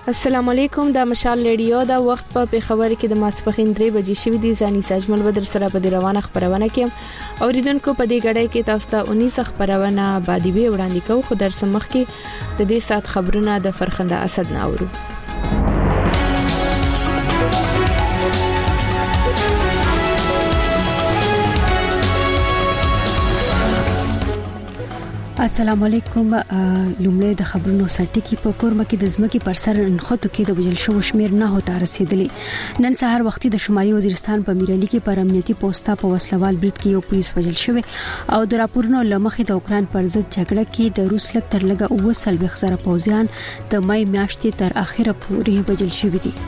السلام علیکم د مشال ریډیو دا وخت په خبر کې د ماسپخین 3 بجې شوې دي ځاني ساجمل بدر سره په روانه خبرونه کې اوریدونکو په دې غړې کې تاسو ته 19 خبرونه باندې به وړاندې کوو خو در سمخ کې د دې سات خبرونه د فرخنده اسد ناورو السلام علیکم لومړی د خبرونو سرټکی په کورمه کې د ځمکې پر سر نخښتو کې د وجل شو شمیر نه هوتا رسیدلی نن سهار وختي د شمالي وزیرستان په میرالي کې پر امنیتي پوسټا په وسلوال برید کې یو پولیس وجل شوی او د راپورونو لمخې د اوکران پر ضد جګړه کې د روس لک تر لګه 200 پوځیان د مای میاشتې تر اخره پورې وجل شوی دي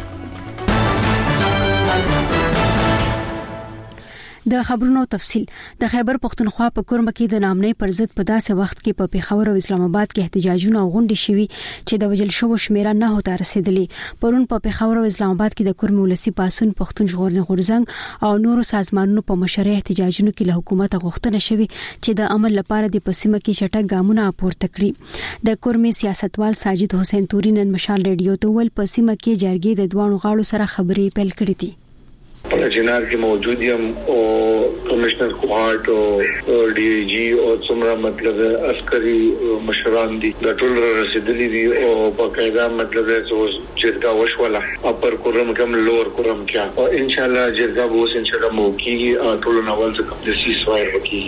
د خبرونو تفصيل د خیبر پختونخوا په کورمه کې د نامنۍ پر ضد په داسې وخت کې په پیښور او اسلام آباد کې احتجاجونه غونډې شوي چې د وجل شو شمیره نه هوتا رسیدلی پرون په پیښور او اسلام آباد کې د کورمه ولسی پاسون پختون ژغورنې غورځنګ او نورو سازمانونو په مشرۍ احتجاجونو کې له حکومت غوښتنه شوي چې د عمل لپاره د پسیمه کې چټک ګامونه پورته کړي د کورمه سیاستوال ساجد حسین توري نن مشال ریډیو ته ول پسیمه کې جرګې د دوانو غاړو سره خبرې پیل کړې دي په جنار کې موجود یم او کمشنر کوهارت او ډي ای جی او څومره مطلب عسکري مشران دي د ټول رسیدلي دي او په قاعده مطلب جرګه وشوله اپر کورم کم لور کورم کیا او ان شاء الله جرګه وو ان شاء الله موکي ټول نوول څخه د سی سوای وکي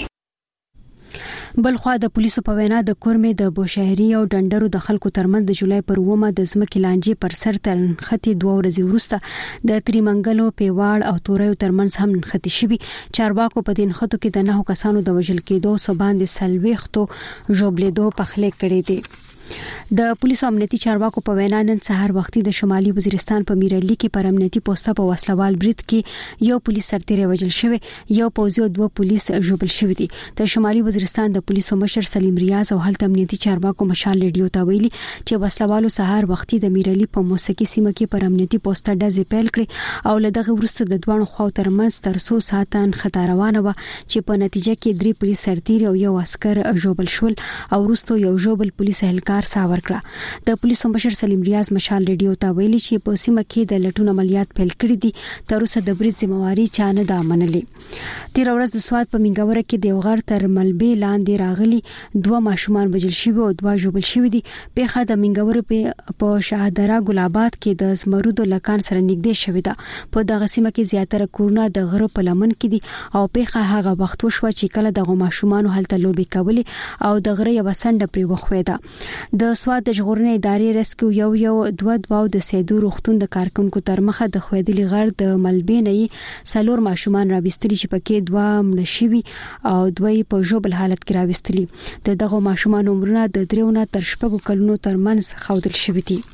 بلخوا د پولیسو په وینا د کورمه د بوشهري او ډنډرو د خلکو ترمنځ د جولای پر 9 د ځمکې لانجې پر سر تر خطي 2 ورځې وروسته د تریمنګلو پیواړ او توريو ترمنځ هم خطي شوی چارواکو په دین خطو کې د 9 کسانو د وژل کېدو سباند سلويختو جوبلیدو پخلې کړې دي د پولیسو امنیتي چارواکو په وینا نن سهار وختي د شمالي وزیرستان په میرالي کې پر امنیتي پوسټا په وسلوال برید کې یو پولیس سرتیری وژل شوی یو پوځي او 2 پولیس ژوبل شوی دي د شمالي وزیرستان د پولیسو مشر سلیم ریاض او هلته امنیتي چارواکو مشال ریډیو ته ویلي چې وسلوالو سهار وختي د میرالي په موسیقي سیمه کې پر امنیتي پوسټا ډزې پیل کړې او لدغه وروسته د دوه خواو ترمنځ تر 100 ساعتن خطر روانه و چې په نتیجه کې 3 پولیس سرتیری او یو عسكر ژوبل شول او وروسته یو ژوبل پولیس اهلکار ساور کړه د پولیسو مشر سلیم ریاض مشال ریډیو ته ویلي چې په سیمه کې د لټون عملیات پیل کړي دي تر اوسه د برید ذمہواری چانه د منلې تیر ورځ د سواد په منګوره کې د غر تر ملبي لاندې راغلي 2 ماشومان وژل شوي او 2 ژوبل شوي دي پیښه د منګوره په شهادرا ګلاباد کې د زمرودو لکان سره نږدې شوې ده په دغه سیمه کې زیاتره کورونه د غره په لمن کې دي او پیښه هغه وخت وشوه چې کله د ماشومان هلته لوبي کولې او د غره یو سنډه پرې وخوېده د سواد د ژغورنې ادارې رسکیو یو 2 د سیدو روختون د کارکونکو تر مخه د خوېدلي غر د ملبینې سلور ماشومان راوستري چې پکې 2 مړ شوي او 2 په ژوبل حالت کې راوستلي دغه ماشومان عمرونه د 3 تر 6 کلونو ترمنځ خودل شوي دي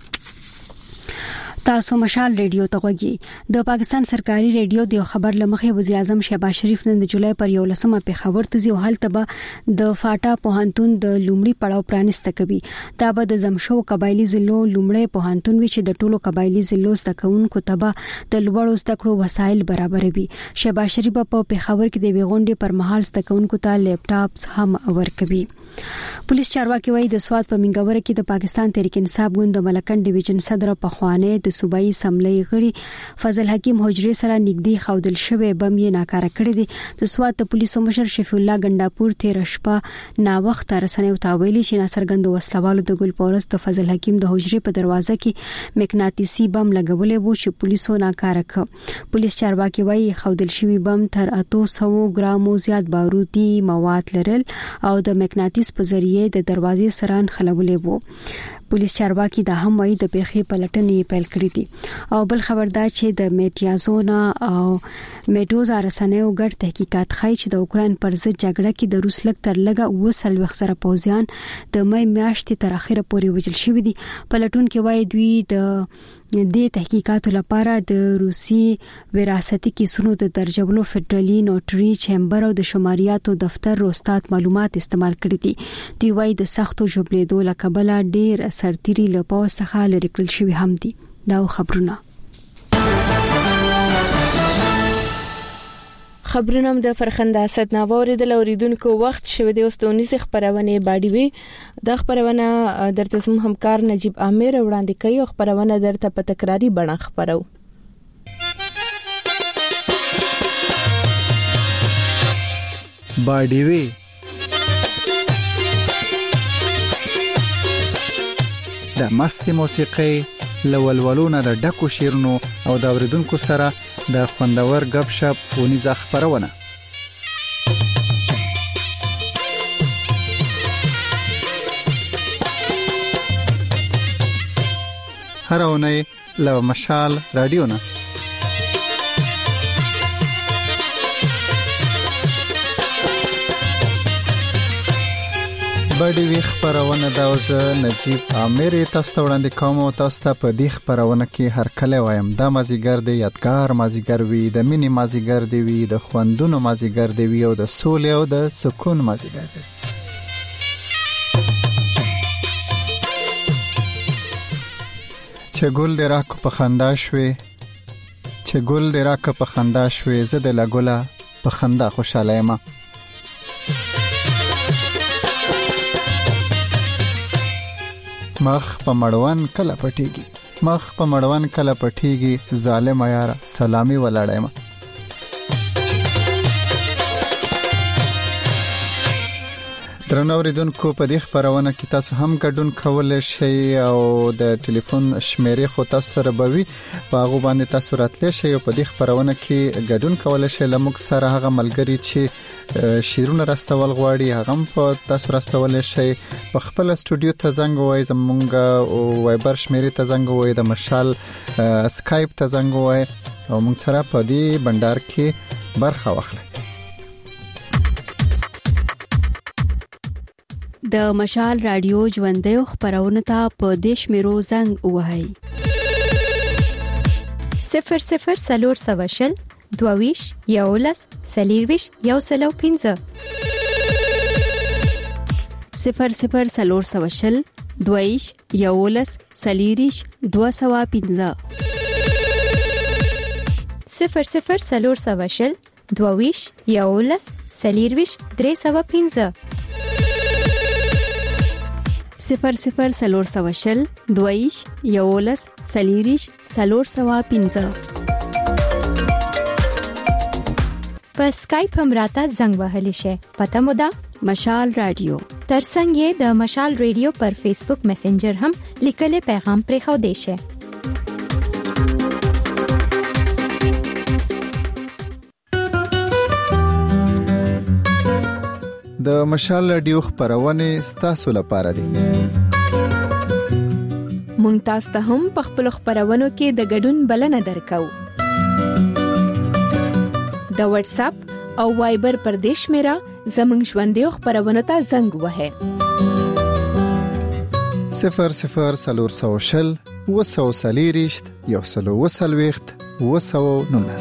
تاسو مشال ریډیو ته غوږی د پاکستان سرکاري ریډیو د خبر لمخې وزیر اعظم شهباز شریف نن د جولای پر 11 پیښور ته ځي او هلته به د فاټا پوهنتون د لومړي پړاو پرانسته کوي دا به د زمشو قبایلی ضلعو لومړی پوهنتون وي چې د ټولو قبایلی ضلعو زدهکونکو ته به د لوړو زده کړو وسایل برابروي شهباز شریف په پیښور کې د ویغونډې پر مهال زدهکونکو ته لیپټاپس هم ورکوي پولیس چارواکي وایي د سواد په منګوره کې د پاکستان تحریک انصاف ګوند د ملکن ډیویژن صدر په خوانه د صوبایي سملې غړي فضل حکیم حجري سره نږدې خودل شوی بم یې ناکاره کړی دی د سواد د پولیسو مشر شفیع الله ګنداپور تیر شپه نا وخت رسنیو ته ویلي چې ناصرګند وسلوالو د ګل پورس د فضل حکیم د حجري په دروازه کې مقناطیسي بم لګولې وو چې پولیسو ناکاره کړ پولیس چارواکي وایي خودل شوی بم تر 800 ګرامو زیات بارودي مواد لرل او د مقناطیس په ذریعه د دروازې سره نښلولې وو پولیس چارواکي دا هم وایي د پیښې پلټنې پیل کړې دي او بل خبردار چې د میډیازونا او میډوزا رسنیو ګډ تحقیقات ښایي چې د اوکران پر ضد جګړه کې د روس لک تر لګه 200 پوځیان د مې میاشتې تر اخره پورې وژل شوي دي پلټونکو وایي دوی د تحقیقاتو لپاره د روسي وراثتي کیسونو د درجولو فدرالي نوټري چیمبر او د شماریاتو دفتر روستات معلومات استعمال کړي دي دوی وایي د سختو جوړېدو لکبله ډیر سرتيري له پاو څخه لري کړل شوی هم دي دا خبرونه خبرونه د فرخنده اسد ناووري د اوریدونکو وخت شوه د اوستونی خبرونه باډي وی د خبرونه درته زموږ همکار نجیب عامر وړاندې کوي او خبرونه درته په تکراری بڼه خبرو باډي وی د مستي موسیقي لولولونه د ډکو شیرونو او د اوریدونکو سره د خوندور غب شپ ونیزه خبرونه هر اونۍ له مشال رادیو نه باډي وی خبرونه دا اوس نجیب عامر تاسو ته وړاندې کوم او تاسو ته په دې خبرونه کې هر کله وایم دا مازیګر دی یادګار مازیګر وی د مینی مازیګر دی وی د خوندونو مازیګر دی وی او د سولې او د سکون مازیګر دی چې ګل دې راکو په خندا شوي چې ګل دې راکو په خندا شوي زه د لګولا په خندا خوشاله یم مخ په مړوان کله پټیږي ظالم یاره سلامي ولاړم درنوریدونکو په دې خبرونه کې تاسو هم ګډون کولای شئ او د ټلیفون شمیرې خو تاسو سره بوي په هغه باندې تاسو راتلی شئ او په دې خبرونه کې ګډون کولای شئ لمک سره هغه ملګری چې شیرونه راستول غواړي هغه په تاسو راستول شئ په خپل استودیو ته زنګ وای زمونږ او وایبر شمیرې ته زنګ وای د مشال اسکایپ ته زنګ وای او موږ سره په دې بندر کې برخه واخلئ د مشال رادیو ژوندۍ خبرونه ته په دیش میرو زنګ وهاي 00 سلور سواشل دوویش یولس سلیرویش یوسلو 15 00 سلور سواشل دوویش یولس سلیریش 215 00 سلور سواشل دوویش یولس سلیرویش 315 00 سلور سواشل دویش یولس سلیریش سلور سوا 15 په اسکایپ هم راته زنګ وهلی شي پته مو ده مشال رادیو ترڅنګ د مشال رادیو پر فیسبوک میسنجر هم لیکلي پیغام پرې خو دی شي د مشال رادیو خبرونه ستاسو لپاره دي مونږ تاسو ته هم په خپل خبرونو کې د ګډون بلنه درکو د واتس اپ او وایبر پر دیش میرا زمنګ ژوندۍ خبرونه ته زنګ وهه 00 سلور سوشل وسو سلیریشت یوسلو وسلويخت وسو نونس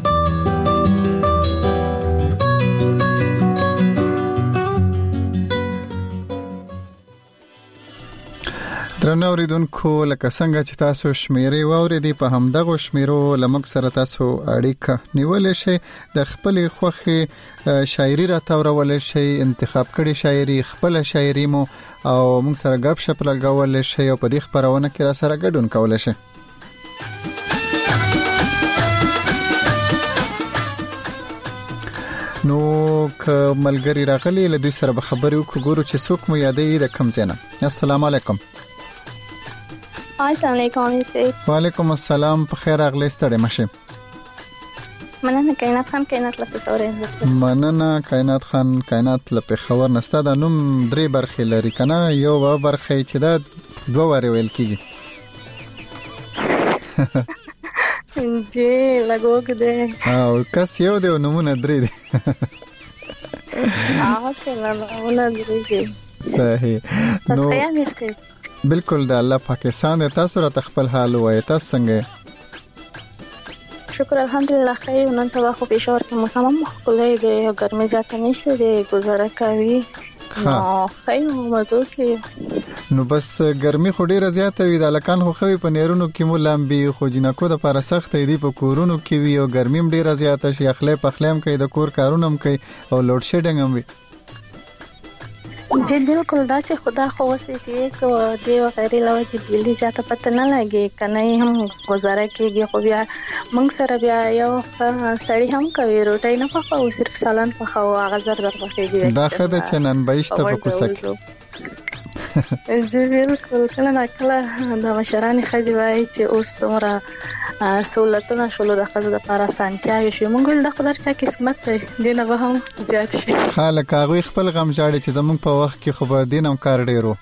درنوریدونکو لکه څنګه چې تاسو شمیرې واوریدي په همدغه شمیرو لمک سره تاسو اړیکه نیولې شئ د خپل خوخي شاعري راټولول شئ انتخاب کړي شاعري خپل شاعري مو او موږ سره غب شپ لګول شئ او په دې خبرونه کې را سره ګډون کولای شئ نو که ملګری راغلی له دوی سره به خبرې وکړو چې څوک مو یادې د کم زنه السلام علیکم السلام علیکم وعلیکم السلام په خیر اغلی ستړي مشه مننه کائنات خان کائنات لپاره خبر نسته د نوم درې برخې لري کنه یو برخې چې دا دوه واره ویل کیږي جی لګو کده او کس یو دی نمونه درې دی نمونه درې دی صحیح نو تاسو بالکل د الله پاکستان تاسو را تخپل حال وای تاسو څنګه شکر الحمدلله خیر نن سبا خو پېښور کې موسم مخکله دی او ګرمي ځکه نشته دی گزاره کوي خیر مزو کې نو بس ګرمي خو ډیره زیاته وي د لکان خو خوي په نیرونو کې مو لامبي خو جنکو د لپاره سخت دی په کورونو کې وي او ګرمي هم ډیره زیاته شي خپل په خلم کې د کور کارونه هم کوي او لوډ شیډینګ هم وي जी बिल्कुल दासी खुदा खोसे के सो दे वगैरह लव जी बिजली जाता पता न लगे कने हम गुजारा केगे खो बिया मंग सर बिया यो सड़ी हम कवि रोटी न पकाऊ सिर्फ सालन पकाऊ आगाजर दर पकेगी دا خده چنن بهشته پکوسک जी बिल्कुल کله د مشران خځې وای چې اوس دومره سہولتونه شول د خځو لپاره سانتیاوي شي مونږ ول د خدای چا قسمت دی نه به هم زیات شي خلک هغه خپل غم جاړي چې زمونږ په وخت کې خبر دینم کار ډیرو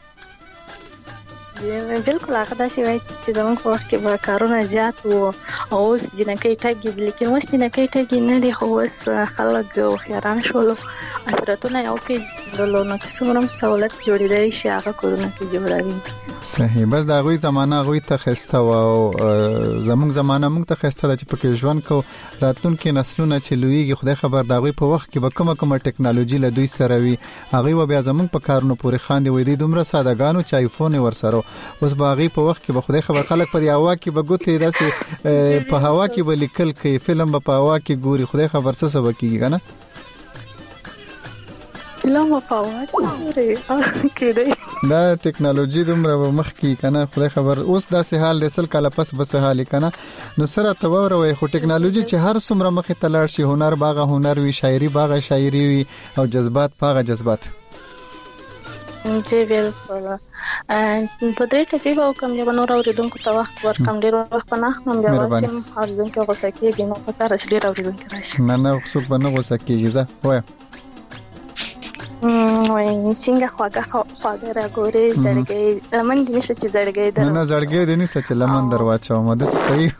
بالکل هغه داسې وای چې زمونږ په وخت کې به کارونه زیات وو او اوس جنکۍ ټاګي لیکن اوس جنکۍ ټاګي نه دي خو اوس خلک خیران شول اثراتونه یو کې دلونه چې څومره سہولت جوړېدای شي هغه کورونه کې جوړوي صحیح بس دا غوي زمانہ غوي ته خسته و زمونږ زمانہ موږ ته خسته چې پکې ژوند کو راتلونکي نسلونه چې لویږي خدای خبر دا غوي په وخت کې به کومه ټیکنالوژي له دوی سره وي هغه و بیا زمونږ په کارونو پورې خاندي وې دي دومره سادهګانو چې آیفون ورسره اوس باغی په وخت کې به خدای خبر خلک په هوا کې به ګوتې داسې په هوا کې به لیکل کوي فلم به په هوا کې ګوري خدای خبر څه سبا کیږي کنه فلم په هوا کې کېدای دا ټیکنالوژي دومره مخ کې کنه خدای خبر اوس داسې حال د سل کاله پس بس حال کنه نو سره توروي خو ټیکنالوژي چې هر څومره مخ ته لاړ شي هنر باغه هنر وي شاعري باغه شاعري وي او جذبات باغه جذبات जी बिल्कुल په دې ټکی به کوم یو نور اوریدونکو ته وخت ورکم ډیر وخت نه هم بیا واسم اوریدونکو غوسه کېږي نو په تر ډیر اوریدونکو راشي نه څوک به نه غوسه کېږي زه وای څنګه خواږه راګوري زړګي لمن دې نشته چې زړګي در نه زړګي دې نشته چې لمن درواچو مده صحیح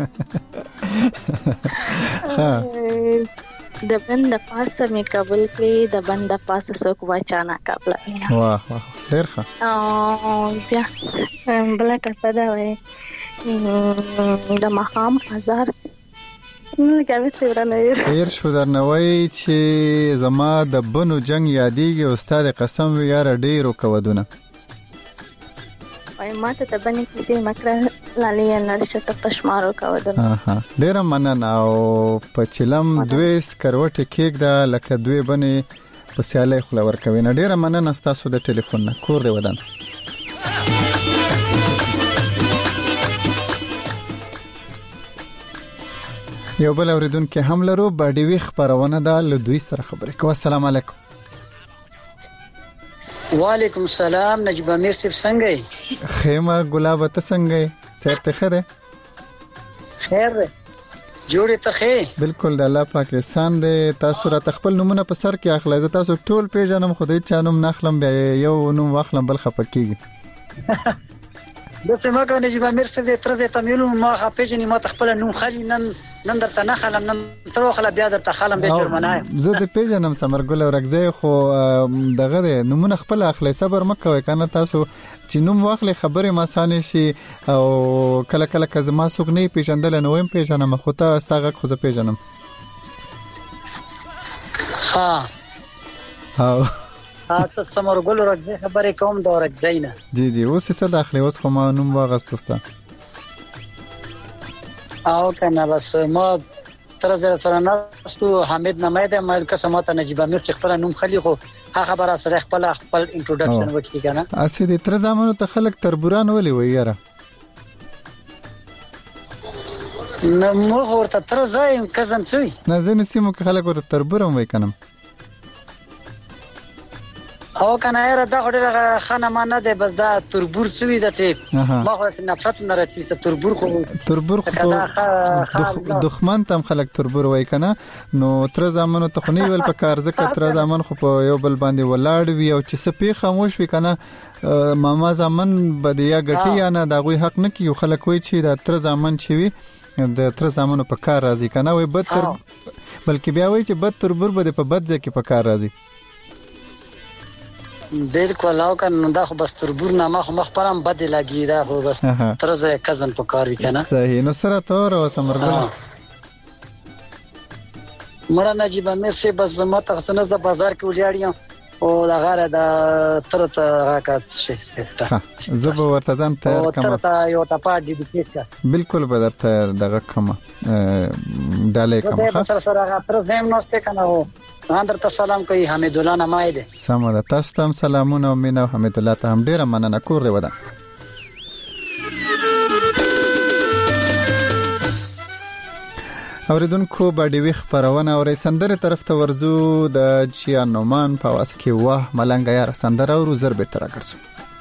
ها د بند پاسه می قبول کړی د بند پاسه څوک واچانا قبل واه ډیر ښه او بیا بلټ په دا وای د مخام هزار نو کوي څنګه ډیر شو درنوي چې زما د بنو جنگ یادېږي استاد قسم وی یار ډیرو کودونه وای ماته ته باندې کیسې مکر لالي نرشته ته پښمارو کودونه ډیر مننه او په چلم دوی سکروټ کېک دا لکه دوی باندې په سیاله خلور کوي نه ډیر مننه تاسو د ټلیفون نه کور دی ودان یو بل اوریدونکو هم لرو باډي خبرونه ده له دوی سره خبرې کوو السلام علیکم وعلیکم السلام نجیب امیر صاحب څنګه خیمه ګلاب ته څنګه سره خره خیر جوړه ته خې بالکل د الله پاک احسان دې تاسو را تخپل نمونه په سر کې اخلي تاسو ټول پیژنم خدای چانم نخلم بیا یو نو واخلم بل خپکیږي د سیمه کو نجیب امیر صاحب دې ترزه تمایلو ما خپېجنې ما تخپل نوم خلی نن درته نه خلم نن تر خلا بیا درته خلم به جرمنه زه د پیژنم سمرګل ورغځي خو دغه نمونه خپل اخلي صبر مکوي کنه تاسو چې نوم واخلي خبره ما سانه شي او کله کله کزما سوق نه پیژندل نو هم پیژنم خو ته استغه خو زه پیژنم ها تاسو سمرګل ورغځي خبره کوم دا ورغځي نه جی اوس څه داخلي اوس خو ما نوم واغستستا او کنه بس ما تر سره نستو حمید نمایده مې قسمه نجیب امیر څخه خپل نوم خلی خو هغه خبره سره خپل انټروډکشن وکړي کنه اسې د تر زمانو ته خلک تربوران ولي ویاره نو مو ورته تر ځای کزن څوی نه زنه سیمو کې خلک ورته تربورم وای کنم او کنه را دا غوډه خانه ما نه ده بس دا تربور څوی ده چې ما خو نفرت نه راځي چې تربور خو دښمن تم خلک تربور وای کنه نو تر زمانو ته خنی ول په کار زکه تر زمان خو په یو بل باندې ولاړ وی او چې سپی خاموش وی کنه ماما زمان بدیا غټی یا نه دا غوي حق نه کیو خلک وای چې دا تر زمان چی وی د تر زمانو په کار راځي کنه وای بد تر بلکې بیا وای چې بد تربور بده په بد ځکه په کار راځي بالکل او کنه دا خو بس تربور نه ما خو مخبرم بد لګی دا خو بس ترزه کزن په کار وکنه صحیح نو سره تور او سمرګل مړه نجیب امیر سي بس ما ته څنګه د بازار کې ولیاړم او دا غره د ترته راکات شي ها زه به ورته ځم تیار کوم ترته یو ټاپا ډیبیټ کا بالکل به درته دغه کوم ډالې کوم ها سره سره تر زم نوسته کنه او درته سلام کوي حمید الله نمایده سم ده تاسو ته سلامونه او مینه حمید الله ته هم ډیره مننه کور دی ودا اوریدونکو باندې وی خبرونه اوري سندره طرف ته ورزو د چیانومان په واس کې واه ملنګ یار سندره او زر به تر راکړو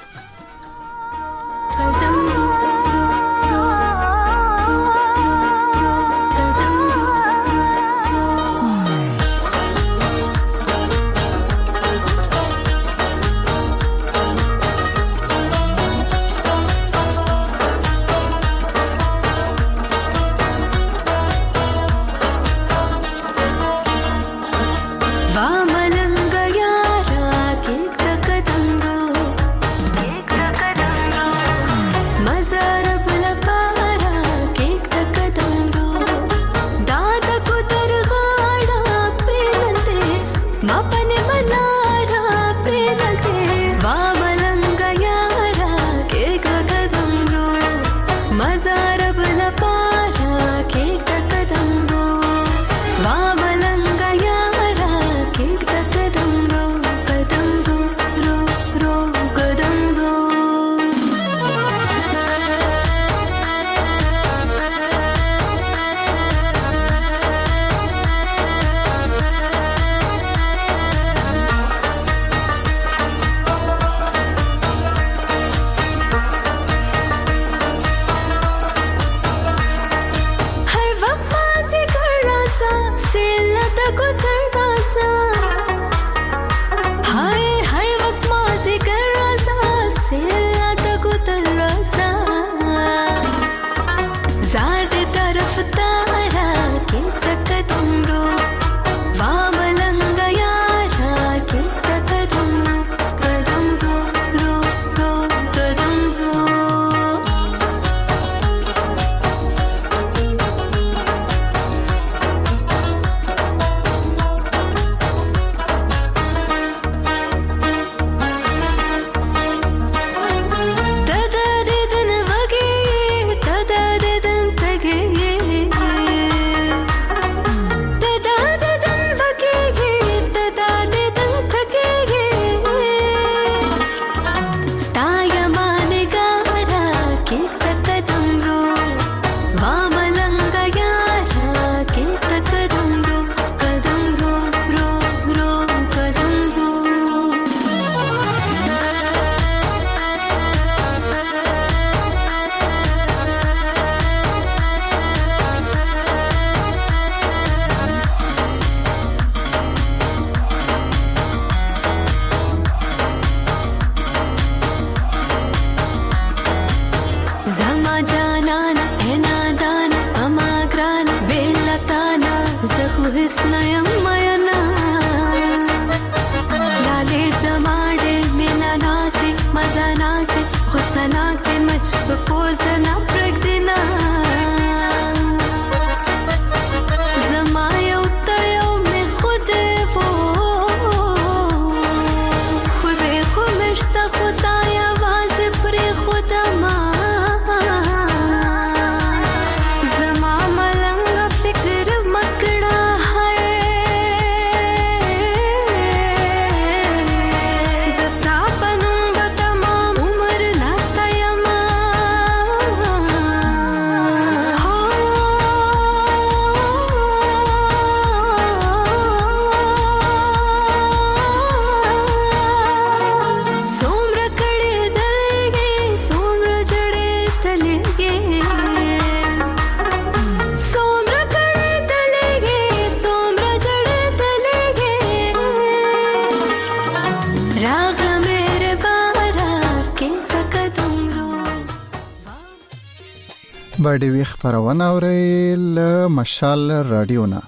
باندې وی خبرونه اوري ل مشال رادیو نه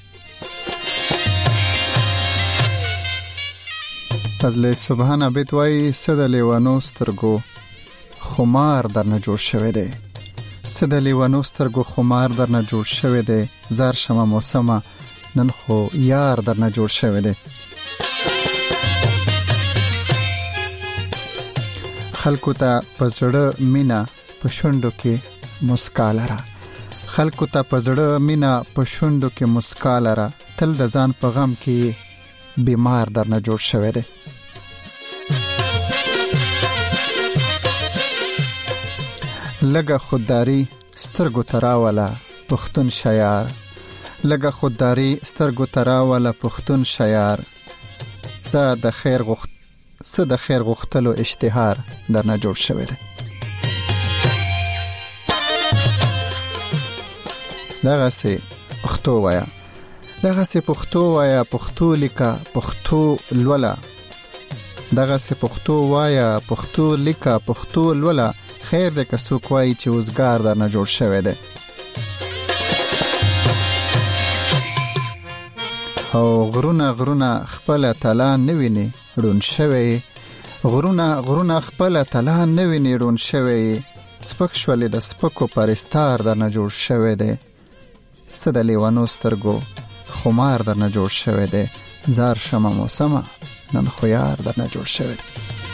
فضل سبحان عبد وای صد لیوانو سترګو خمار درنه جوړ شوی دی صد لیوانو سترګو خمار درنه جوړ شوی دی زار شمه موسمه نن خو یار درنه جوړ شوی دی خلکو ته پزړه مینا پښوندو کې مسکا لره خلکو ته پزړه مینا پښوندو کې مسکا لره تل د ځان په غم کې بیمار درنه جوړ شوی دی لګه خودداری سترګو تراوله پښتون شیار لګه خودداری سترګو تراوله پښتون شیار زه د خیر غوښتلو اشتهار درنه جوړ شوی دی دغه سي پښتو وایا پښتو لیکه پښتو لولا دغه سي پښتو وایا پښتو لیکه پښتو لولا خیر د کسو کوي چې وزګار درنه جوړ شوی دی او غرونه خپل تلا نویني رون شوی غرونه خپل تلا نویني رون شوی سپک شولې د سپکو پرستار درنه جوړ شوی دی صد لیوانو سترګو خمار درنه جوړ شوی دی زار شمه موسمه نن خو یار درنه جوړ شوی دی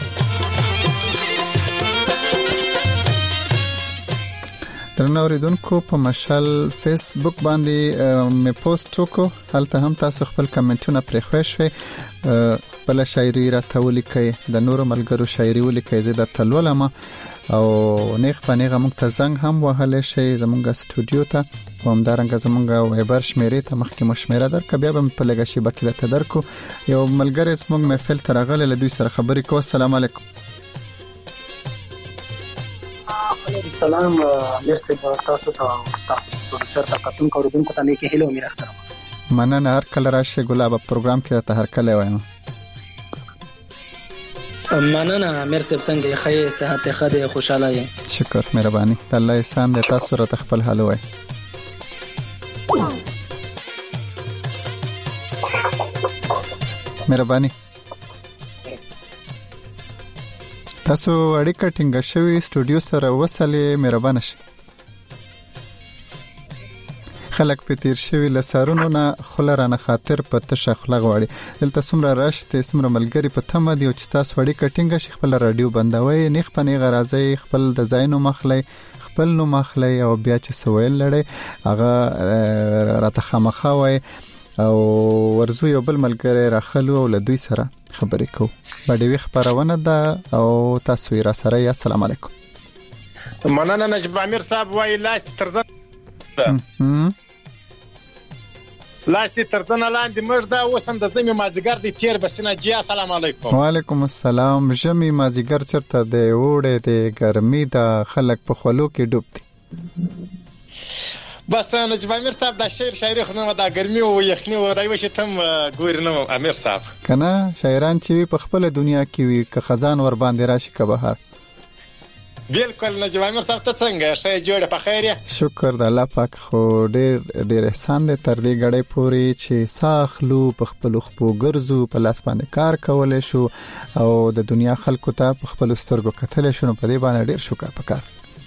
درنوریدونکو په مشال فیسبوک باندې می پوسټ وکړو هلته هم تاسو خپل کمنټونه پرې خوښ شوي بل شاعري راته ولیکئ د نورو ملګرو شاعري ولیکئ زه درته لولم او نیغ په نیغه موږ ته زنګ هم وهلی شئ زموږ سټوډیو ته او همدارنګه زموږ وایبر شمیرې ته مخکې مو شمیره درکړه بیا به مې په لږه شیبه کې درته درکړو یو ملګری زموږ محفل ته راغلی له دوی سره خبرې کوو السلام علیکم سلام مرسی تاسو ته پروډوسر ته کتونکو اوریدونکو ته نیکی هیله امید اخترام مننه هر کله راشي ګلاب پروګرام کې ته هر کله وایم مننه مرسی څنګه ښه صحت ښه دی خوشاله یې شکر مهرباني الله احسان دې تاسو را خپل حال وای مهرباني تاسو اړیکه ټینګه شوی سټوډیو سره وصلې مهربانه شئ خلک په تیر شوی لسارونو نه خلرانه خاطر په تشه خلغ وړي دلته سمره راشته سمره ملګری په تمه دی چې تاسو اړیکه ټینګه شي خپل رادیو بندوي نیخ په نیغه راځي خپل د زاینو مخلي خپل نو مخلي او بیا چې سویل لړي هغه راته خامخا وای او ورزو یو بل ملګری راخلو او له دوی سره خبرې کو باندې خبرونه ده او تاسو یې را سره السلام علیکم مننه نجیب امیر صاحب وای لاس ترزن لاس ترزن لاندې مرده وسم د زمي مازیګر دی تیر بسنه جی السلام علیکم وعلیکم السلام جمی مازیګر چرته دی وړه دی ګرمي ده خلک په خلو کې ډوب دي بس نجیب امیر صاحب دا شاعري خو نه دا ګرمي او یخني و دای وشي تم ګور نه امیر صاحب کنه شاعران چې په خپل دنیا کې وي که خزان ور باندې راشي که بهار بالکل نجیب امیر صاحب ته څنګه شای جوړه په خیر شکر د الله پاک خو ډېر احسان دې تر دې غړې پوري چې ساخلو په خپل خپو ګرځو په لاس باندې کار کولای شو او د دنیا خلکو ته په خپل سترګو کتل شو په دې باندې ډېر شکر پکار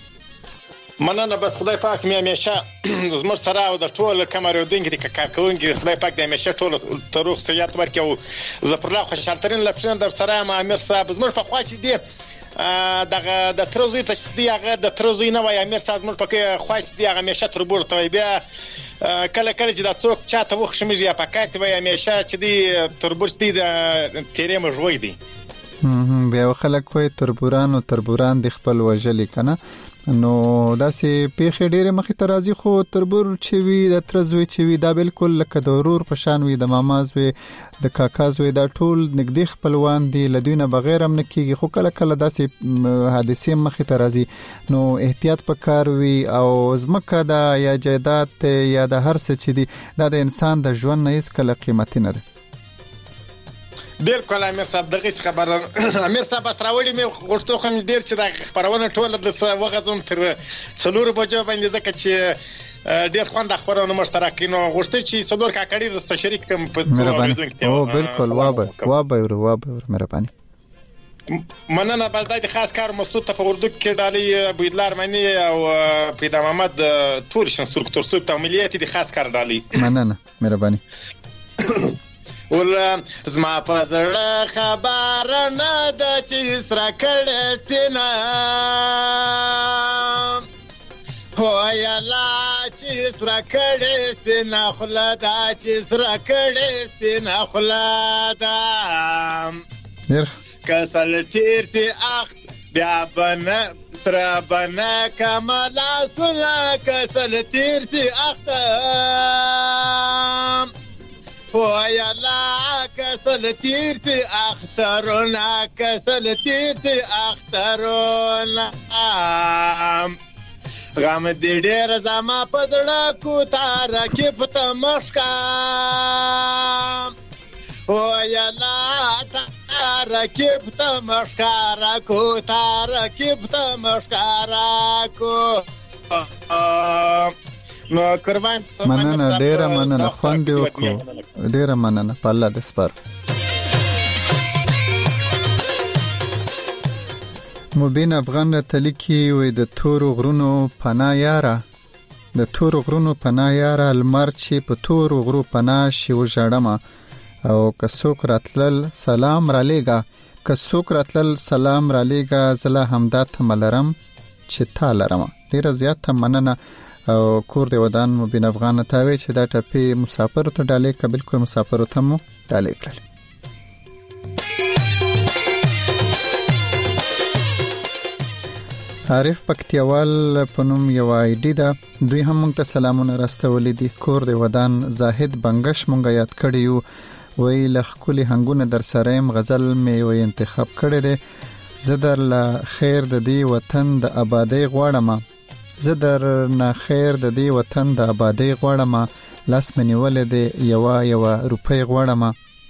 مننه بس خدای پاک مې همیشه زموږ سره او د ټول کمرودونکو د کارکونکو خدای پاک دې همیشه ټول تروخ سیات ورکړي او زپرلا خوشالترین لپاره در سره ما امیر صاحب زموږ په خوا چې دی دغه د تروزی ته دی هغه د تروزی نه وای امیر صاحب زموږ په خوا چې دی هغه همیشه تر بورته بیا کله کله چې دا څوک چاته وښمږي یا پکات وای همیشه چې دی تر بورته دی تیرې مجوي دی بیا خلک وای تربوران د خپل وجلی کنه نو داسې پیخې ډېرې مخې ته راځي خو تربور چې وي د ترزوي چې وي دا بالکل لکه د ورور په شان وي د ماما زوی د کاکا زوی دا ټول نږدې خپلوان دي له دوی نه بغیر هم نه کېږي خو کله کله داسې حادثې مخې ته راځي نو احتیاط پکار وي او ځمکه دا یا جایداد یا د هر څه چې دي دا د انسان د ژوند نه هیڅ کله قیمتي نه ده بالکل امیر صاحب دغه خبر امیر صاحب اسراوړي مې غوښتو خو ډیر چې دا خبرونه ټول د وغزم تر څلور بجو باندې ځکه چې ډیر خوند خبرونه مشترکینو غوښتو چې څلور کاکړي د شریک کوم په اوریدونکو او بالکل وابه مهرباني مننه بس د خاص کار مستوت په اردو کې ډالي بيدلار منی او پیدا محمد ټول شنستور ته ملياتي د خاص کار ډالي مننه مهرباني ول زما په زړه خبر نه د چې سره کړه سینا هو یلا چې سره کړه سینا خلدا چې سره کړه سینا خلدا کسل تیر سی اخت بیا بنا سره بنا کمالا سنا کسل تیر سی اخت ويلا كسل تيرسي اخترونا كسل تيرسي اخترونا غام دي ډېر زما پدړه کو تار کې پته مشکا ويلا تار کې پته مشکا را کو تار کې پته مشکا را کو نو قربان مننه ډیره مننه خوند وکړو ډیره مننه په الله د سپار مبین افغان تلکی وې د تور غرونو پناه یاره د تور غرونو پناه یاره المر چې په تور غرو پناه شي وژړم او کڅوک راتلل سلام را لېګا کڅوک راتلل سلام را لېګا زله همدا تملرم چې تا لرم ډیره زیاته مننه او کور دی ودان مبین افغان ته وی چې دا ټپی مسافر ته ډالې ک بالکل مسافر ته مو ډالې کړل عارف پکتیوال پنوم یو آیډی دا دوی هم موږ ته سلامونه راستولې دي کور دی ودان زاهد بنگش مونږه یاد کړیو وی لخکلی هنګونه در سریم غزل مې وی انتخاب کړی دی زدر له خیر د دې وطن د آبادی غواړم زه در نه خیر د دې وطن د آبادی غواړم لاس مې نیولې دی یو روپۍ غواړم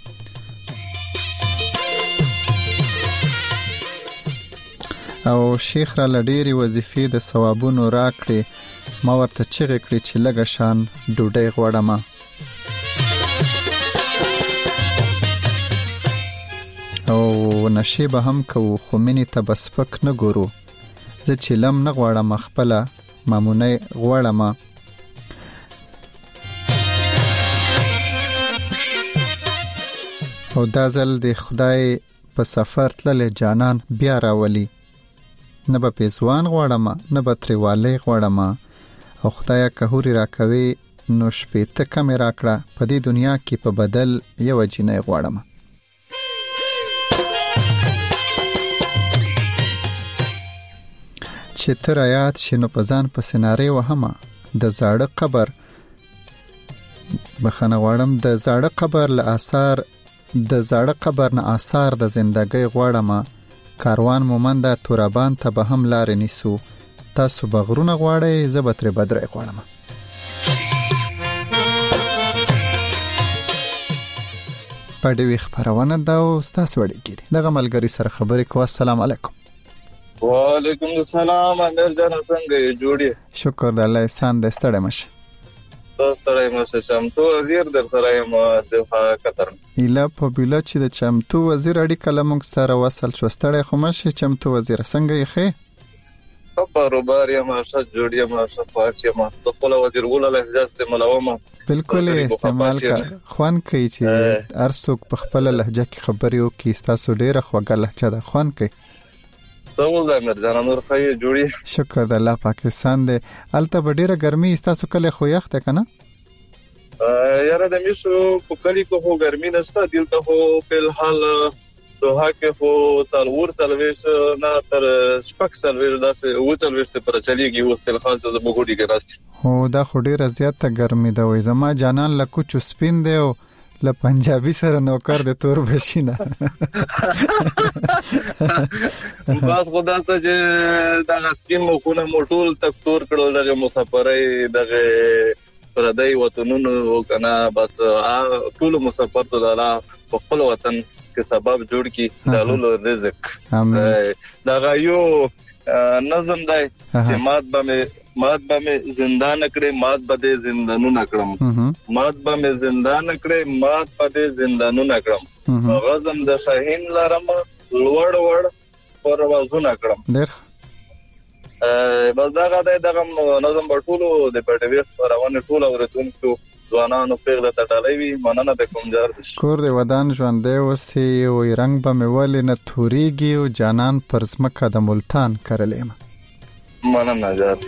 او شیخ را لډيري وظیفې د ثوابونو راکړي ما ورته چیغې کړې چې لږه شان ډوډۍ غواړم او نشي به هم کو خو مینې ته بس پک نه ګورو زه چې لم نه غواړم خپله مامونی غواړم او دا ځل د خدای په سفر تللی جانان بیا راولي نه به پیزوان غواړم نه به تریوالی غواړم او خدایا که هوري راکوي نو شپېته کمې راکړه په دې دنیا کې په بدل یو جینۍ غواړم چې تر آیات شنو پزان په سناري وهمه د زاړه قبر بخنه غواړم د زاړه قبر له آثار د زاړه قبر نه آثار د زندګۍ غواړم کاروان مومنده تورابان ته به هم لار نیسو تاسو بغرونه غواړئ زبتر بدرې غواړم پدې وی خبرونه دا او تاسو وړي کړي دغه ملګری سره خبرې کوه السلام علیکم وعلیکم السلام امیر جان څنګه جوړی شکر د الله احسان د ستړی مشه ستړی مشه چمتو وزیر در سره یم د قطر اله په بلا چې د چمتو وزیر اړیکه لمږ سره وصل شو ستړی خو مشه چمتو وزیر څنګه یې خې بروبر یم ماشه جوړی ماشه پاتې ما خپل وزیر ګول له احساس ته ملومه بالکل استعمال کا خوان کوي چې ارسوک په خپل لهجه کې خبرې وکي تاسو ډیره خوږه لهجه ده خوان کوي څول د مرجان نور خای جوړی شکر د الله پاکستان دې الته ډیره ګرمي تاسو کله خو یخ ده کنه یاره د میشو په کلی کو هو ګرمي نشته دلته هو په الحال دوه کې هو څلور سلويش نه تر شپږ سلويش داسې و سلويش پر چلیږي او په الحال ته بګوډي کې راځي هو دا خو ډیره زیاته ګرمي ده وای زما جانان لکه چو سپین دی او له پنجابي سره نوکر د تور بشینه بس خدا ته چې دا سپین مخونه موټول تک تور کړو دغه مسافرای دغه پردای وطنونو کنه بس ټول مسافر ته د خپل وطن کې سبب جوړ کی دالو رزق دا یو نظم دی چې مات به زندان کړي مات به زندانو نکړم مات به زندان کړي مات به زندانو نکړم غزم د شاهین لرم لوړ پروازو نکړم ډېر بس دا غاده دغه نظم په ټولو د پټوي روانه ټول اورتونکو ځوانانو پیغله تټالې وي. مننه د کومجار د کور د ودان ژوندې وسی او رنگ به مول نه توريږي او جانان پر زمکه د ملتان کړلې. مننه جات.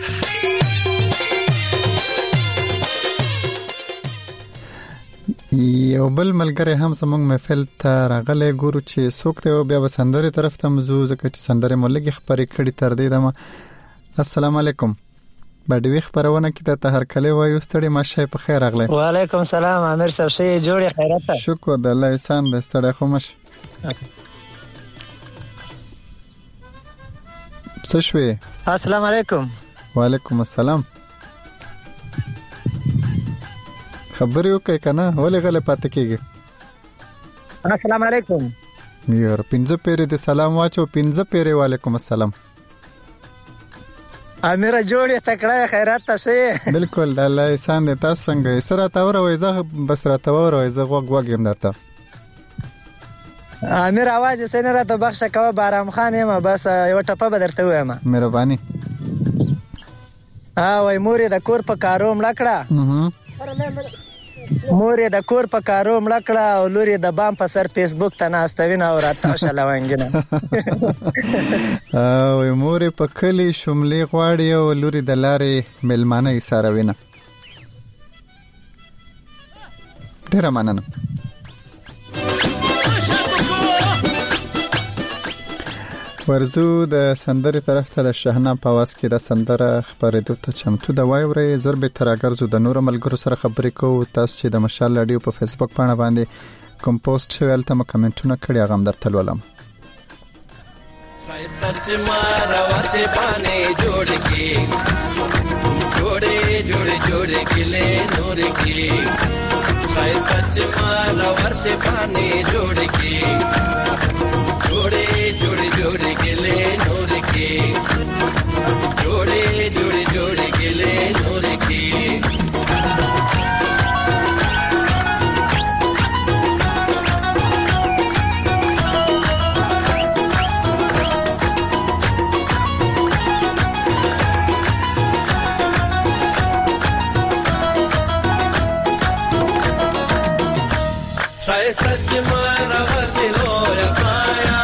یو بل ملګری هم زموږ محفل ته راغلی، ګورو چې څوک ته بیا به سندرې طرف ته مزو ځکه چې سندرې مولګي خبرې کړي تر دې دمه. السلام علیکم. باډوي خبرونه کې ته هر کله وایو ستړي ماشه په خیر راغلی. وعلیکم السلام امیر صاحب، شي جوړ خیرات. شکر د الله احسان د ستړي خو مش. څه شوي؟ السلام علیکم. وعلیکم السلام. خبرې وکړه کنه ولې غلې پاتې کېږي؟ السلام علیکم. یار پنځه پیری د سلام واچو، پنځه پیری وعلیکم السلام. امیر جوړ تکړه خیرات تاسو. بالکل د الله احسان دې. تاسو څنګه سره تاور وای زه بس را تاور وای زه غوږ یم درته. امیر आवाज سینه را ته بخښه کوه بارام خان یم، بس یو ټپه به درته وایم. مهرباني. وای مور د کور په کارو مړکړه، مور د کور په کارو مړکړه او لوري د بام په سر فیسبوک ته ناستوینه او راته شلوانګینه. او مور په کلی شملې غواړي او لوري د لارې ملمانه یې ساروینه. ډیره مننه. ورزو د سندرې طرف ته د شهنا په واس کې د سندره خبرېدو ته چمتو د وایورې ضرب تراګرزو د نور ملګرو سره خبرې کوو. تاسو چې د مشال رادیو په فیسبوک باندې باندې کوم پوسټ شوی الته کمنټونه کړی هغه هم درته لولم. شایسته چې ما راوړې باندې جوړ کې جوړې جوړې جوړې کله نور کې شایسته چې ما راوړې باندې جوړ کې جوړې جوړې جوړې کله نور کې جوړې جوړې جوړې کله نور کې شایسته چې ما راوړې لور پایا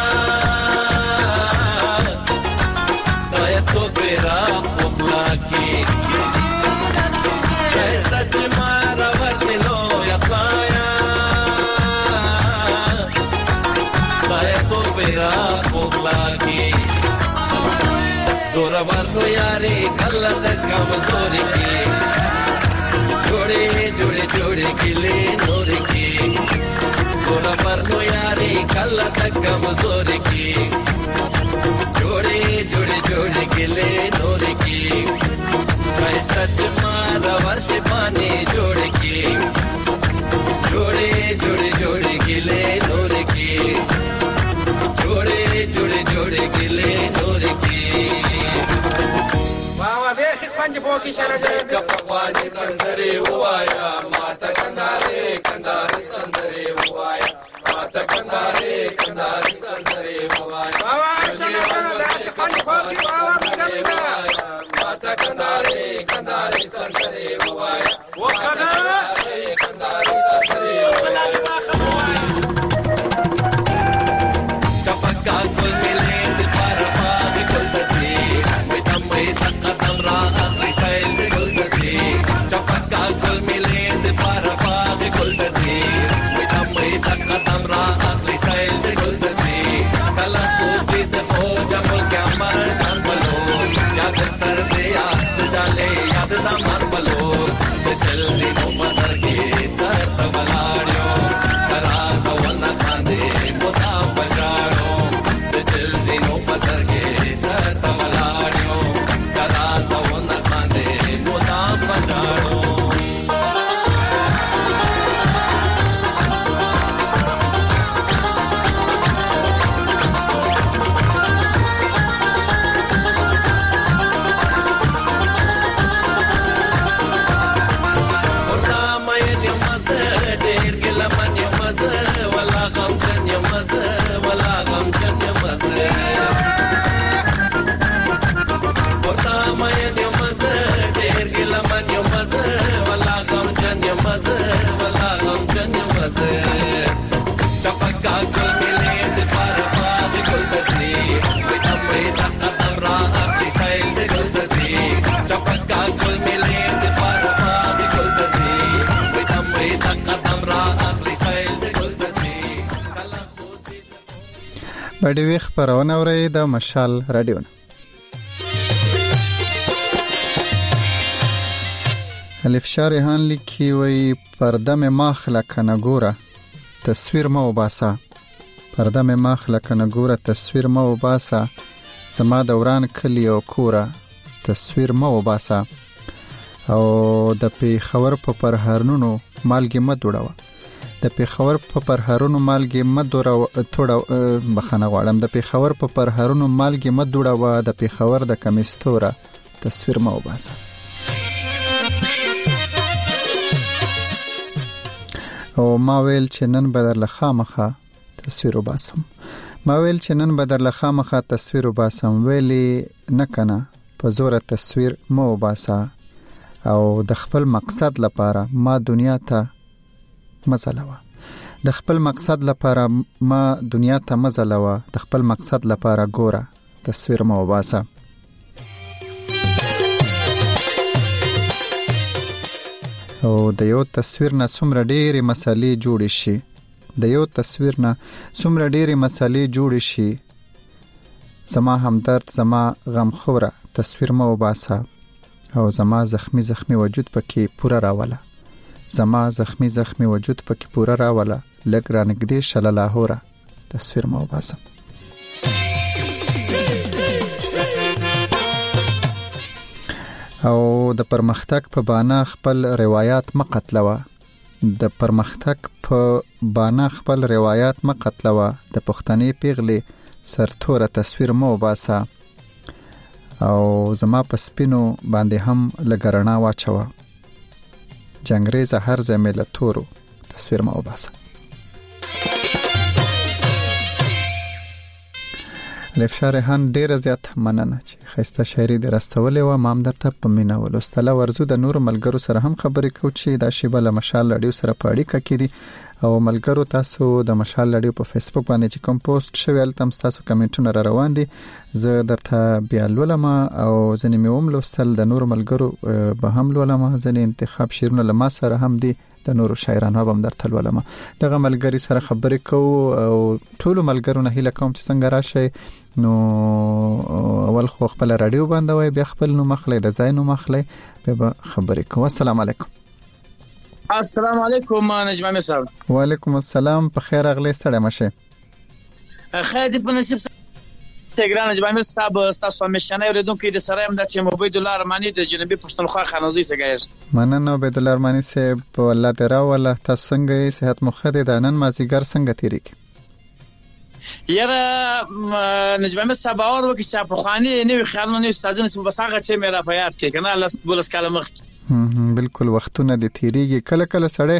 دای ته پیرا خپل کی شایسته چې ما راوړې لور پایا دای ته پیرا خپل کی زورا ورته یاري کله د کمزوري کی جوړې جوړې جوړې کله نور کی زورا ورته یاري کله د کمزوري کی جوړې جوړې جوړې کله نور کی شایسته چې ما راوړې باندې جوړ کی جوړې جوړې جوړې کله نور کی جوړې جوړې جوړې کله نور کی پنځه پوکي شرګه کپوانې سندري وایا ماته کندارې کندارې سندري وایا ماته کندارې کندارې سندري وایا بابا شرګه داسې پنځه پوکي بابا کندارې ماته کندارې کندارې سندري وایا وکندارې کندارې سندري وایا چپکا ګل ملې د پار پاګ ګل دې مې تمې تقدم را چپکا ګل ملې د پار پاګ ګل دې مې تمې تقدم را اخلي سایل د ګل دې کلا کو دې د هو جمل کې امر ځان بلو یاد سر دې یاد ډالې یاد زمان بلو ته چل دې نو بسر کې تر تبلاړو کرا ون خاندې موتا بجاړو ته چل دې نو بسر کې تر تبلاړو کرا ون خاندې موتا بجاړو راډیو خبرونه اوري د مشال رادیو. الف شارحان لیکي وی پرده مې ماخله کنه ګوره تصویر مو وباسا، پرده مې ماخله کنه ګوره تصویر مو وباسا، زما دوران کلی او کوره تصویر مو وباسا، او د پیښور په پرهرونو مالګي مدوړه، د پیښور په پرهرونو مالګي مدوړه توړه بخنه غواړم، د پیښور په پرهرونو مالګي مدوړه، د پیښور د کمیستوره تصویر مو وباسا. او ما ویل چې نن بدر لخامخه تصویر وباسم، ما ویل چې نن بدر لخامخه تصویر وباسم، ویلی نه کنه په زور تصویر مو وباسا، او د خپل مقصد لپاره ما دنیا ته مزلوه، د خپل مقصد لپاره ما دنیا ته مزلوه، د خپل مقصد لپاره ګوره تصویر مو وباسا. او د یو تصویر نه څومره ډېرې مسالې جوړې شي، د یو تصویر نه څومره ډېرې مسالې جوړې شي، زما همدرد زما غمخوره تصویر مو وباسا، او زما زخمی زخمی وجود پکې پوره راوله، زما زخمی زخمی وجود پکې پوره راوله، لږ رانږدې شله لاهوره تصویر مو وباسم. او د پرمختګ په بانا خپل روایت مقتلوه، د پرمختګ په بانا خپل روایت مقتلوه، د پښتني پیغلې سرتوره تصویر مو وباسا، او زما په سپینو باندې هم لګرنا واچوه، جنگریز هر زمیله تورو تصویر مو وباسا. الف شارحان ډیر زیات مننه چې خسته شاعري د راستولې و، ما هم درته په مینا ولوستله. ورزو د نور ملګرو سره هم خبرې کوو چې دا شیبه له مشال رادیو سره په اړیکه کې دي، او ملګرو تاسو د مشال رادیو په فیسبوک باندې چې کوم پوسټ شوی الته تاسو کمنټونه را روان دي، زه درته بیا لولم او ځنې مې هم لوستل، د نور ملګرو به هم لولم، ځنې انتخاب شعرونه له ما سره هم دي، د نورو شاعرانو هم درته لولم. دغه ملګری سره خبرې کوو او ټول ملګرو نه هیله کوم چې څنګه راشي، نو اول خو خپل رادیو باندې بیا خپل نو مخلې د ځای نو مخلې به خبرې کوو. السلام علیکم. السلام علیکم نجم امیر صاحب. وعلیکم السلام، په خیر اغلی ستړی مشه. خیر دې په نصیب تګران نجم امیر صاحب، تاسو همیشنه اوریدونکو د سره هم د چې عبید الله ارمانی د جنوبي پښتونخوا خانوزي څخه مننه. عبید الله ارمانی صاحب والله درا والله تاسو څنګه یې، صحت مو ښه دی؟ د نن مازیګر څنګه تیریږي؟ یاره نجم امیر صاحب اور وکي چې په خواني نوې خیالونه نوې سازونه سم بساغه چې مې را په یاد کې کنه لاس بولس کاله مخ بالکل وختونه د تیریږي، کله کله سړی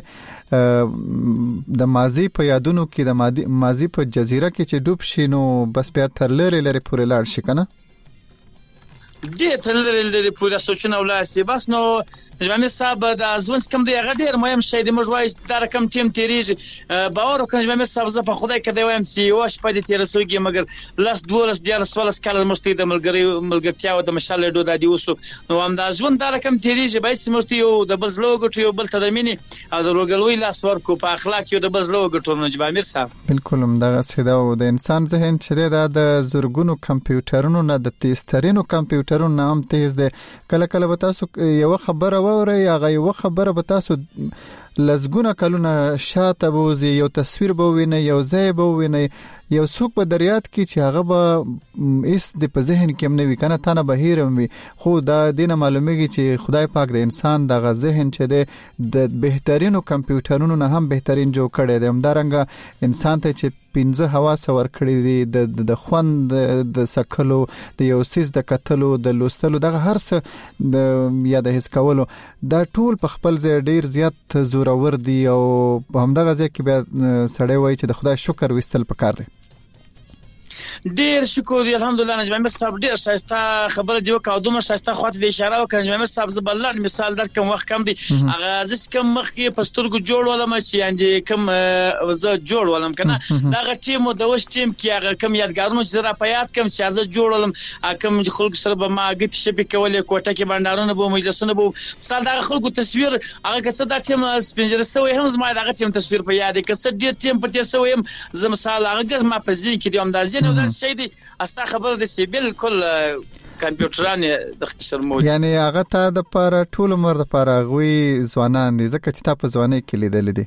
د ماضی په یادونو کې د ماضی په جزیره کې چې ډوب شي نو بس بیا تر لری پورې لاړ شي کنه، دې تر لری پورې سوچونه ولاسي. بس نو نجم صاحب د ځوانس کم دی هغه ډیر مهم شی دی، موږ وایي دا رقم ټیم تیریږي باور وکړئ نجم صاحب، زه په خدای کې دی وایم چې یو شپه دې تیرسوږي، مګر لاس دولس دیار سوالس کال مشتي د ملګرتیا او د مشال ډو د دی وسو، نو هم دا ځوان دا رقم تیریږي باید چې مشتي یو د بزلو غټو یو بل تدمنی او د روګلوي لاس ورکو په اخلاق یو د بزلو غټو نجم صاحب. بالکل هم دغه سیده او د انسان ذهن چې د زرګونو کمپیوټرونو نه د تیزترینو کمپیوټرونو نه هم تیز دی. کله کله به تاسو یو خبره وورئ، هغه یو خبره به تاسو لزګونه کلونه شاته بوزي، یو تصویر به وینئ، یو ځای به وینئ، یو څوک به دریاد کې چې هغه به ایس د په ذهن کې هم نه وي کنه، تا نه بهیر هم وي، خو دا دینه معلومیږي چې خدای پاک د انسان دغه ذهن چې د بهترینو کمپیوټرونو نه هم بهترین جوړ کړی دی. همدارنګه انسان ته چې 15 حواس ورکړي دي، د خوند د سکلو، د یو سیس د کتلو، د لوستلو، دغه هر څه د یا د حس کولو، دا ټول په خپل ځای ډیر زیات زورور دي، او په همدغه ځای کې بیا سړی وایي چې د خدای شکر وستل پکار دی. ډیر شکر دی الحمدلله نجم امیر صاحب ډیر شایسته خبره دی او دومره شایسته خاطر د اشاره وکړ نجم امیر صاحب زبلان مثال در کوم وخت کم دی هغه ځکه کم مخ کې پسترګو جوړ ولم چې یعنی کم زه جوړ ولم کنه دا ټیم د وش ټیم کې هغه کم یادګارونه چې را پیاد کم چې زه جوړ ولم کم خلک سره به ما غپ شپې کولې کوټه کې بندارونه به مجلسونه به مثال دا خلکو تصویر هغه کڅ دا ټیم سپینجره سوی هم زما دا ټیم تصویر په یاد کې څه ډیر ټیم په تیر سوی هم زه مثال هغه ما په ځین کې دی اندازې نو دا شی دی استا خبر دي چې بالکل کمپیوټران د خسر موجود یعنی هغه ته د پر ټول عمر د پر غوي ځوانان دي ځکه چې تا په ځواني کې لیدل دي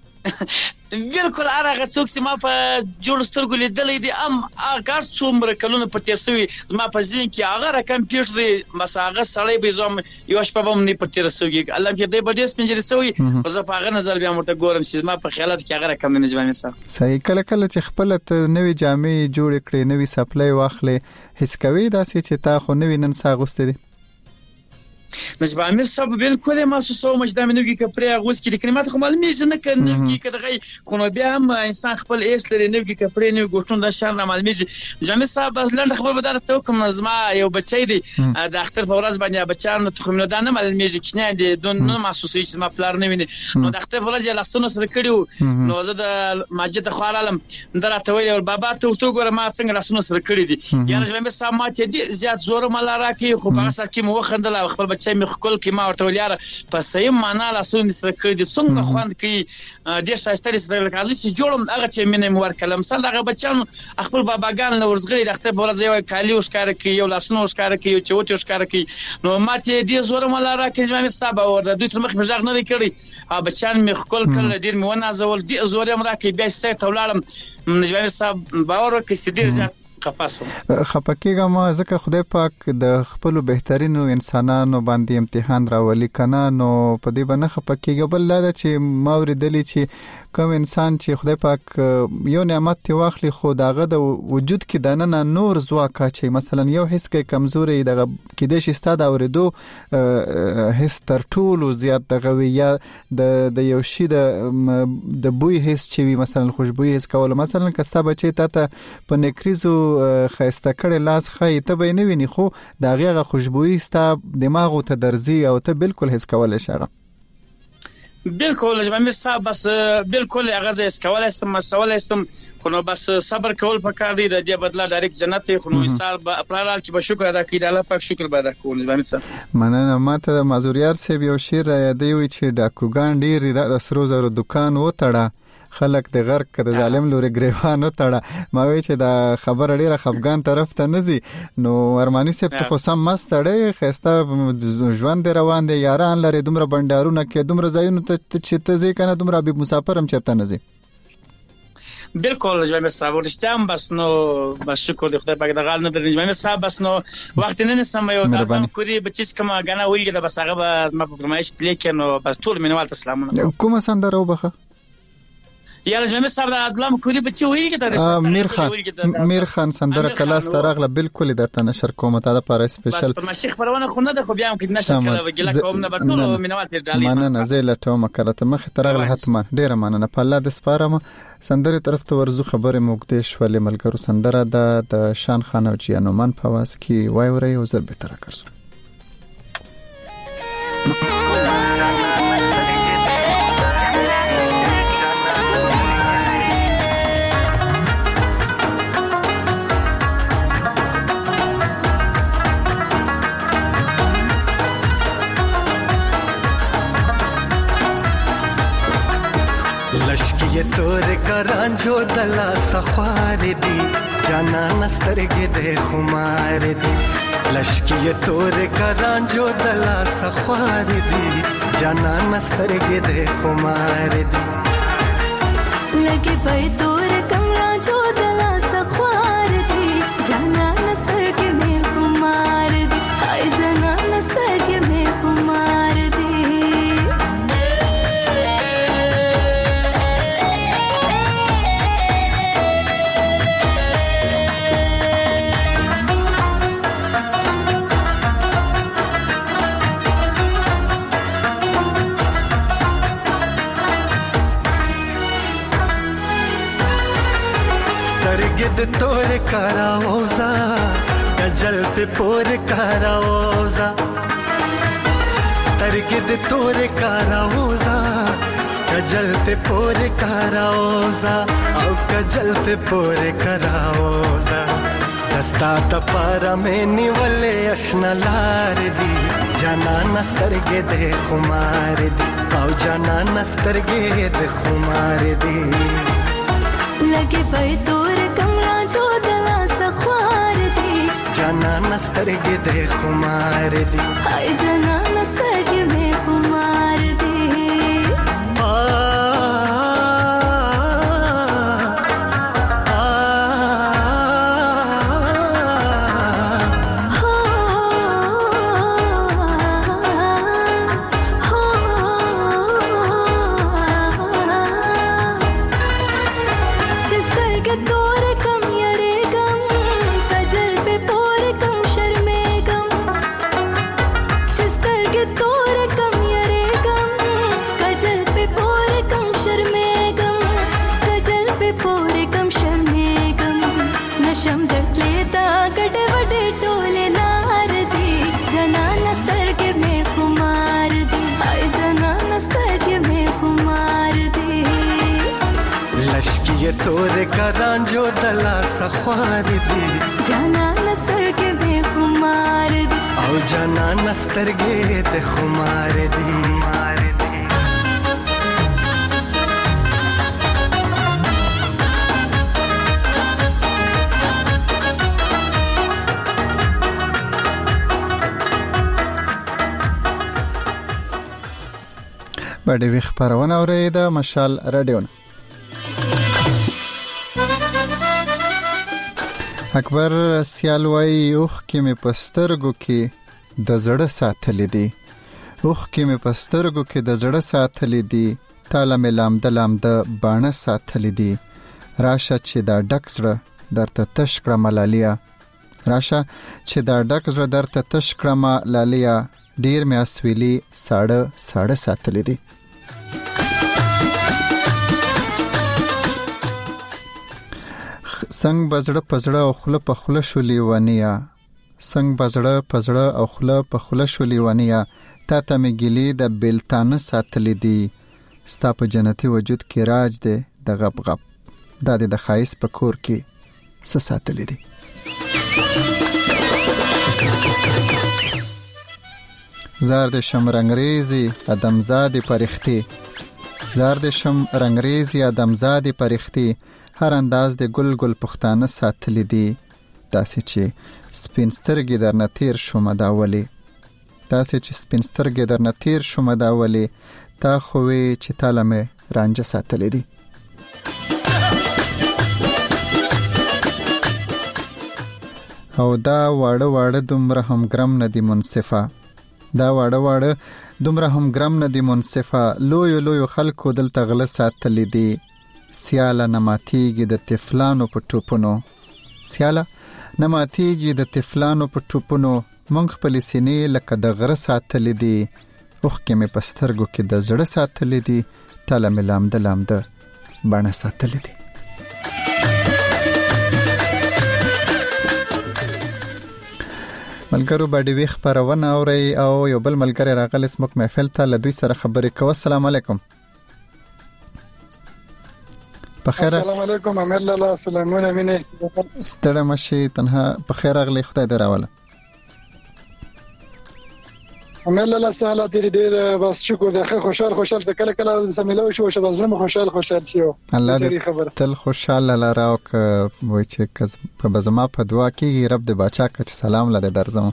بالکل هغه څوک چې ما په جوړ سترګو لیدلې دي هغه څومره کلونه په تیر سوی زما په ځین کې هغه کمپیوټر مساغه سړی به زم یو شپه به نه په تیر سوی الله کې دې بډې سپنجري سوی او زه په هغه نظر بیا مرته ګورم چې ما په خیالات کې هغه کم نه ځواني سره صحیح کله چې خپل نوې جامې جوړ کړې نوې سپلای واخلې هیڅ کوي دا چې تا خو نوې نن ساغوستې دي نجم امیر صاحب بالکل محسوسه مش د منوګي کپړې اغوس کې د کلمات خو معلومه نه کنه کې کدغه خو بیا هم انسان خپل ایس لري نوګي کپړې نو ګوټون د شان معلومه جامع صاحب لاند خبر به درته کوم زما یو بچی دی د اختر په ورځ باندې بچان ته خو نه معلومه کنه دي دون محسوسه چې ما پلار نه ویني نو د اختر په ورځ لاسونه سره کړیو نو زه د مسجد خو عالم دراته ویل بابا ته ګوره ما څنګه لاسونه سره کړی دي یعنی جامع صاحب ما ته دي زیات زور مل راکې خو په اساس کې مو خندل خپل بچی مخ کول کې ما ورته ولیاره په صحیح معنا لاسونه سره کړی دي څنګه خوند کوي ډیر شایسته سره راځي چې جوړم هغه چې مینه مور کلم سره هغه بچان خپل باباګان نو ورزغړي د اختر په ورځ یو کالی وشکار کوي یو لاسونه وشکار کوي یو چوټي وشکار کوي نو ماته ډیر زور مل راکې جمع صاحب ورته دوی تر مخ بجاغ نه کړی بچان مخ کول کله ډیر مې ونازول ډیر زور هم راکې بیا سې تولالم جمع صاحب باور وکړي ډیر ځان خپکیګه ما ځکه خدای پاک د خپل بهترینو انسانانو باندې امتحان راولي کنه نو په دې باندې خپکیګه بل لا چې ما ورېدلې چې کوم انسان چې خدای پاک یو نعمت تی واخلي خو داغه د وجود کې دنه نور ځواک چې مثلا یو حس کې کمزوري دغه کې د شستاد اوریدو حس تر ټولو زیات دغه یا د یو شی د بوی حس چې وي مثلا خوشبوئی حس کول مثلا کستا بچي ته په نکریزو خسته کړي لاس خې ته به نه ویني خو دا غیغه خوشبوئی ستا دماغ ته درځي او ته بالکل حس کولای شې بالکل جمع صاحب بس بالکل هغه ز اسکولای سم مسولای سم خو نو بس صبر کول پکار دی د دې بدلا ډایرکټ جنت خو نو مثال په اپرال چې به شکر ادا کړي الله پاک شکر به ادا کول جمع صاحب مننه ماته مازوریار صاحب یو شعر یادوي چې ډاکوګان ډیر د سرو زرو دکان وټړه خلک د غرق د ظالم لوري گریوان وټړه ما وی چې دا خبر ډیره خفغان طرف ته نزي نو ارمانی صاحب ته خو سم مستړی خسته ژوند روان دي یاران لري دومره بندارونه کې دومره ځایونه ته چې ته ځې کنه دومره به مسافر هم چرته نزي بالکل جمع صاحب ورشتم بس نو بس شکر دی خدای پاک د غال نه درنج جمع صاحب بس نو وخت نه سم یو تاسو کوی بچیس کما غنا ویل د بس هغه ما په فرمایش پلی کینو بس ټول مینوال تسلامونه کومه سندره وبخه یا جمع صاحب د ادلام کوی بچی ویل کې میر خان سندره کلاس ترغله بالکل درته نشر کوم ته د پاره سپیشل بس پر شیخ پرونه خو نه د خو بیا هم کې نشر کړه وګلا کوم نه بټول مینوال تر ډالې مننه زه لته مکرته مخ ترغله حتما ډیره مننه په الله د سپارم سندره طرف ته ورزو خبره موږ شولې ملګرو سندره د شان خان او جیانومن په واس کې وای ورې او زر به تر کړو लश्की तोर करांजो दला सखार दी जाना नस्तरगे दे खुमार दी लश्की तोर करांजो दला सखार दी जाना नस्तरगे दे खुमार दी लगे पे तोर करांजो दला सखार दी जाना नस्तरगे में खुमार दी हाय जाना नस्तरगे में खुमार दी سترګې د تور کاراوزا کجل په پور کاراوزا سترګې د تور کاراوزا کجل په پور کاراوزا او کجل په پور کاراوزا دستا ته پارا مې نیولې آشنا لار دی جانان سترګې د خمار دی او جانان سترګې د خمار دی لګي په تور کمرا جو دلا سخوار دی جانان سترګې د خمار دی هاي جانان سترګې مې خمار دی शम दर्दले ता गडे वडे टोले लार दी जनान स्तर के में कुमार दी हाय जनान स्तर के में कुमार दी लश्की तोरे करांजो दला सख्वार दी जनान स्तर के में कुमार दी او जनान स्तर के ते खुमार दी باندې وی خبرونه اوریده مشال رادیو اکبر سیالوي اوخ کې مې پسترګو کې د زړه ساتلې دي اوخ کې مې پسترګو کې د زړه ساتلې دي تاله مې لامد باڼه ساتلې دي راشه چې دا ډک زړه درته تشکړه ملالیا راشه چې دا ډک زړه درته تشکړه ملالیا ډیر مې اسویلي ساړه ساتلې دي څنګه بزړه پزړه او خله په خله شولې ونیا څنګه بزړه پزړه او خله په خله شولې ونیا تا ته مې ګلې د بلتانه ساتلې دي ستا په جنتي وجود کې راج دی د غب غب دا د خایس په کور کې څه ساتلې دي زار د شم رنگریزي ادمزادي پرختي زار د شم رنگریزي ادمزادي پرختي هر انداز د ګل ګل پختانه ساتلې دي داسې چې سپینسترګې درنه تیر شوم داولي داسې چې سپینسترګې درنه تیر شوم داولي تا خوې چې تاله مې رانجه ساتلې دي او دا واړه دومره هم ګرم نه دي منصفه دا واړه دومره هم ګرم نه دي منصفه لوی خلکو دلته غله ساتلې دي سیاله نماتیږي د طفلانو په ټوپونو سیاله نماتیږي د طفلانو په ټوپونو مونږ خپل سینې لکه د غره ساتلې دي اوخ کې مې پسترګو کې د زړه ساتلې دي تاله مې لامد باڼه ساتلې دي ملګرو باندې وی خبرونه اوري او یو بل ملګری راغلی سمک محفل ته لدوی سره خبرې کوي السلام علیکم بخیر السلام علیکم امیر لاله سلامونه مینه ستړی مشي تنها بخیر اغلی خدای دې راوله امیر لاله سهاله ډېر بس شکر ده خوشحال ته کله سمېلو شو بس زما خوشحال شي الله دې تل خوشاله لاره او وای چې په بزما په دعا کې رب دې بچا کچ سلام لده درځم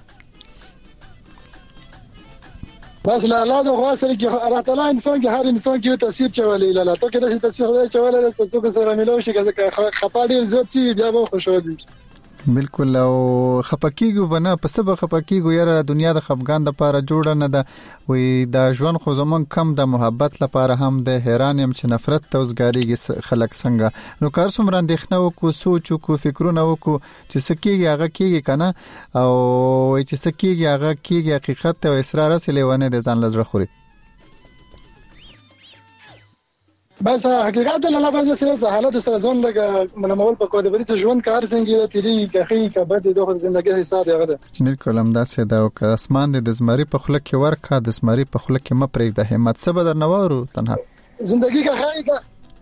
بس لا د غواسره کې الله تعالی انسان کې هر انسان کې تاثیر چولې لاله ته کې د تاثیر خدای چولې ته څوک سره ملو شي چې خپاډیر زوت چې بیا به خوشاله بالکل او خپکیګو بنا په سبب خپکیګو یاره دنیا د خفغان د پاره جوړه نه ده وې د ژوند خو زمون کم د محبت لپاره هم د حیران يم چې نفرت توسګاریږي خلک څنګه نو کار څومره اندېښنه وکړو سوچ وکړو فکرونه وکړو چې سکیږي هغه کیږي کنه او چې سکیږي هغه کیږي حقیقت او اصرار سره لیونه د ځان لزړه خوري بس حقیقت له لپاره سره حالت سره ځون لګ منمول په کوده بری ژوند کار څنګه تیری کخی کبد دغه ژوندۍ حساب یغه بالکل هم دا ساده او که اسمان د زمری په خله کې ورکا د زمری په خله کې مپرې د همت څه بدر نوورو تنها زندگی کا خای کا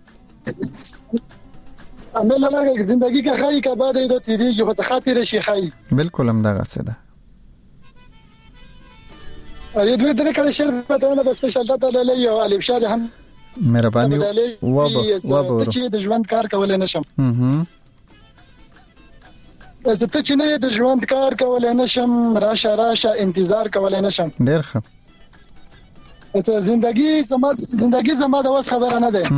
عمل لګ زندگی کا خای کا بعد د تیری جو په خاطر شي خای بالکل هم دا ساده ا دې درې کله شر په نه بس شلته له یو الف شاه هم مهرباني وبو چې د ژوند کار کولای نشم ته چې نه د ژوند کار کولای نشم راشه انتظار کولای نشم ډیر ښه ته زندگی زما د وس خبره نه ده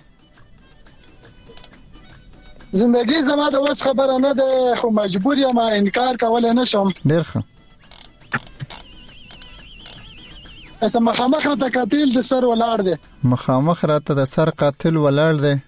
زندگی زما د وس خبره نه ده خو مجبور یم انکار کولای نشم ډیر ښه اسه مخامخ راته قاتل د سر ولاړ دی مخامخ راته د سر قاتل ولاړ دی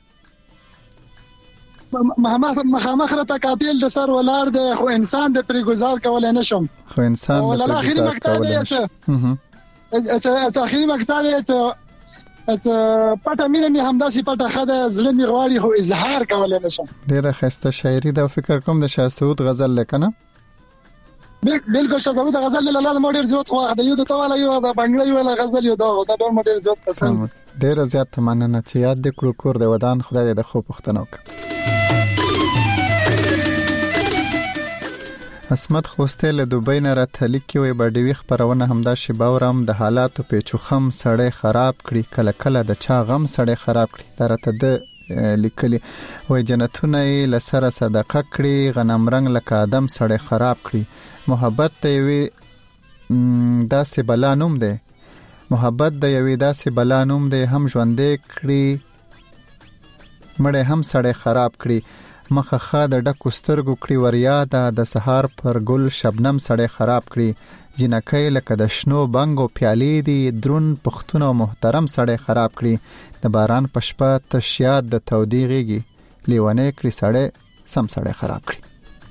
مخامخ راته قاتل د سر ولاړ دی خو انسان د پرې گزار کولای نشم خو انسان د پرې گزار کولای نشم اته اخیری مقطع ته پټه مینه می همداسي پټه خده زړه می غواړي خو اظهار کولای نشم ډیره خسته شاعري دا فکر کوم د شاه سعود غزل لیکنه بالکل شاه سعود غزل لاله مودر زیات خو د یو د تواله یو د بنگړی ولا غزل یو دا ډول مودر زیات پسند ډیره زیات مننه چې یاد د کور د ودان خدای د خو پښتنو اسمت خوسته له دوبۍ نه راتلی کې وي باډوي خبرونه همدا شی باورم د حالاتو پیچوخم سړی خراب کړي کله کله د چا غم سړی خراب کړي درته د لیکلي وای جنتونه لسره صدقه کړي غنم رنگ لکه ادم سړی خراب کړي محبت ته وي داسې بلانوم دی محبت د یوې داسې بلانوم دی هم ژوندې کړي مړې هم سړی خراب کړي مخه خا د ډکو سترګو کړي وریاده د سهار پر ګل شبنم سړی خراب کړي جنکۍ لکه د شنو بنګو پیالې دي درون پښتون او محترم سړی خراب کړي د باران پشپه تشیاد د تودیغيږي لیوانه کړي سړی سم سړی خراب کړي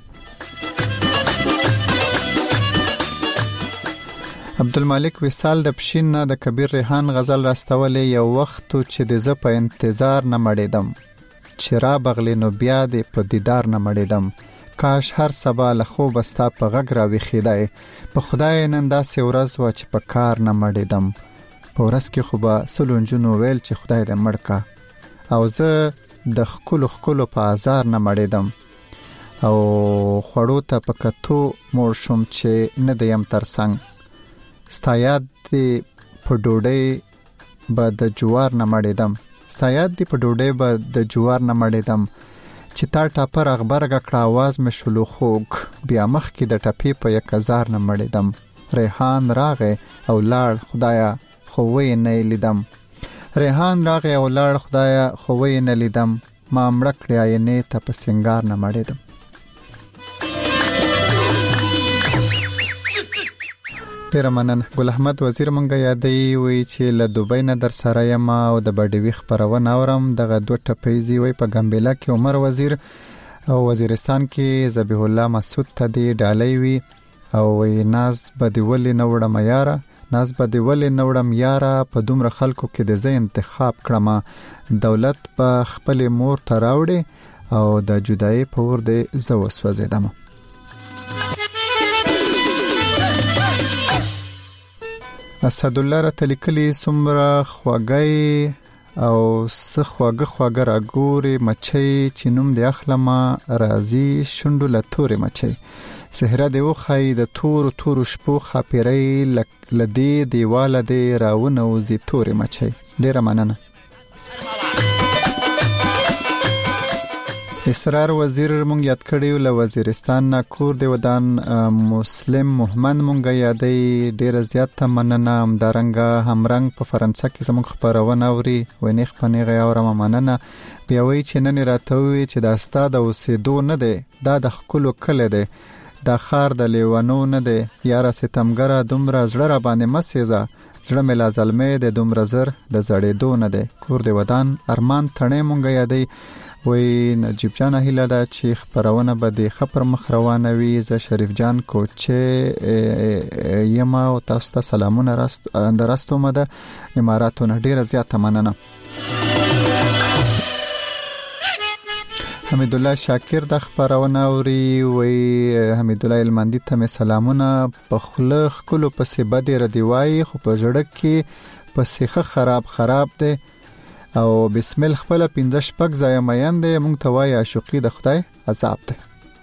عبدالمالک وصال د پښین نه د کبیر ریحان غزل راستولې یو وخت چې د ز په انتظار نه مړېدم چې را بغلی نو بیا دې په دیدار نه مړېدم کاش هر سبا له خوب ستا په غږ را ویښېدای په خدای نن داسې ورځ وه چې په کار نه مړېدم په ورځ کې خو به سلو نجونو ویل چې خدای دې مړ کا او زه د ښکلو په ازار نه مړېدم او خوړو ته په کتو موړ شوم چې نه د یم تر څنګ ستا یاد دې په ډوډۍ به د جوار نه مړېدم ستا یاد دې په ډوډۍ به د جوار نه مړېدم چې تا ټاپر اخبرګه کړه آواز مې شلو خوږ بیا مخ کې د ټپې په 1000 نه مړېدم ریحان راغی او لاړ خدایا خو وې نه لیدم ریحان راغی او لاړ خدایا خو وې نه لیدم ما مړ کړی عینې ته په سنگار نه مړېدم ډیر مننه ګل احمد وزیر مونږه یادې وی چې له دوبۍ نه در سره یم او د بډوي خبرونه اورم دغه دوه ټپېزي وی په ګمبلا کې عمر وزیر او وزیرستان کې ذبیح الله مسعود ته دی ډالۍ وی او وی ناز بدیول نوړم یاره ناز بدیول نوړم یاره په دومره خلکو کې د زې انتخاب کړم دولت په خپل مور تراوړي او د جدای په ور دې زو وسوځیدم اسد الله رتلکلی سمره خوګي او سخواګه راګوري مچي چینوم د اخلمه رازي شوندو لتوري مچي سهره دی وخی د تور شپو خاپیری لدی دیواله دی راونه وزي توري مچي ډیره مننه اسرار وزیر مونږ یاد کړیو له وزیرستان نه کور دی ودان مسلم محمد مونږ یادې ډیره زیاته مننه همدارنګه همرنګ په فرانسه کې زموږ خبرونه اوري ونیخ پنیغه اورم مننه بیا وی چې نن راتوي چې د استاد اوسېدو نه دی دا د خپل کله دی د خار د لیوانو نه دی یاره ستمګره دومره زړه را باندې مسیزه زړه مې لازلمه د دومره زر د زړېدو نه دی کور دی ودان ارمان تڼې مونږ یادې وی نجیب جان هیله دا چې خبرونه به د خبر مخ روانه وي ز شریف جان کوچه یما او تاسو ته سلامونه راستو مده اماراتو نه ډیره زیاته مننه حمید الله شاکر د خبرونه اوري وی حمید الله المندی ته سلامونه په خله خلو پسې بده ردی وای خو په جړک کې پسې خراب دی او بسم الله خپل 15 پک ځای میان دی مونږ ته وای عاشقي د خدای عذاب دی.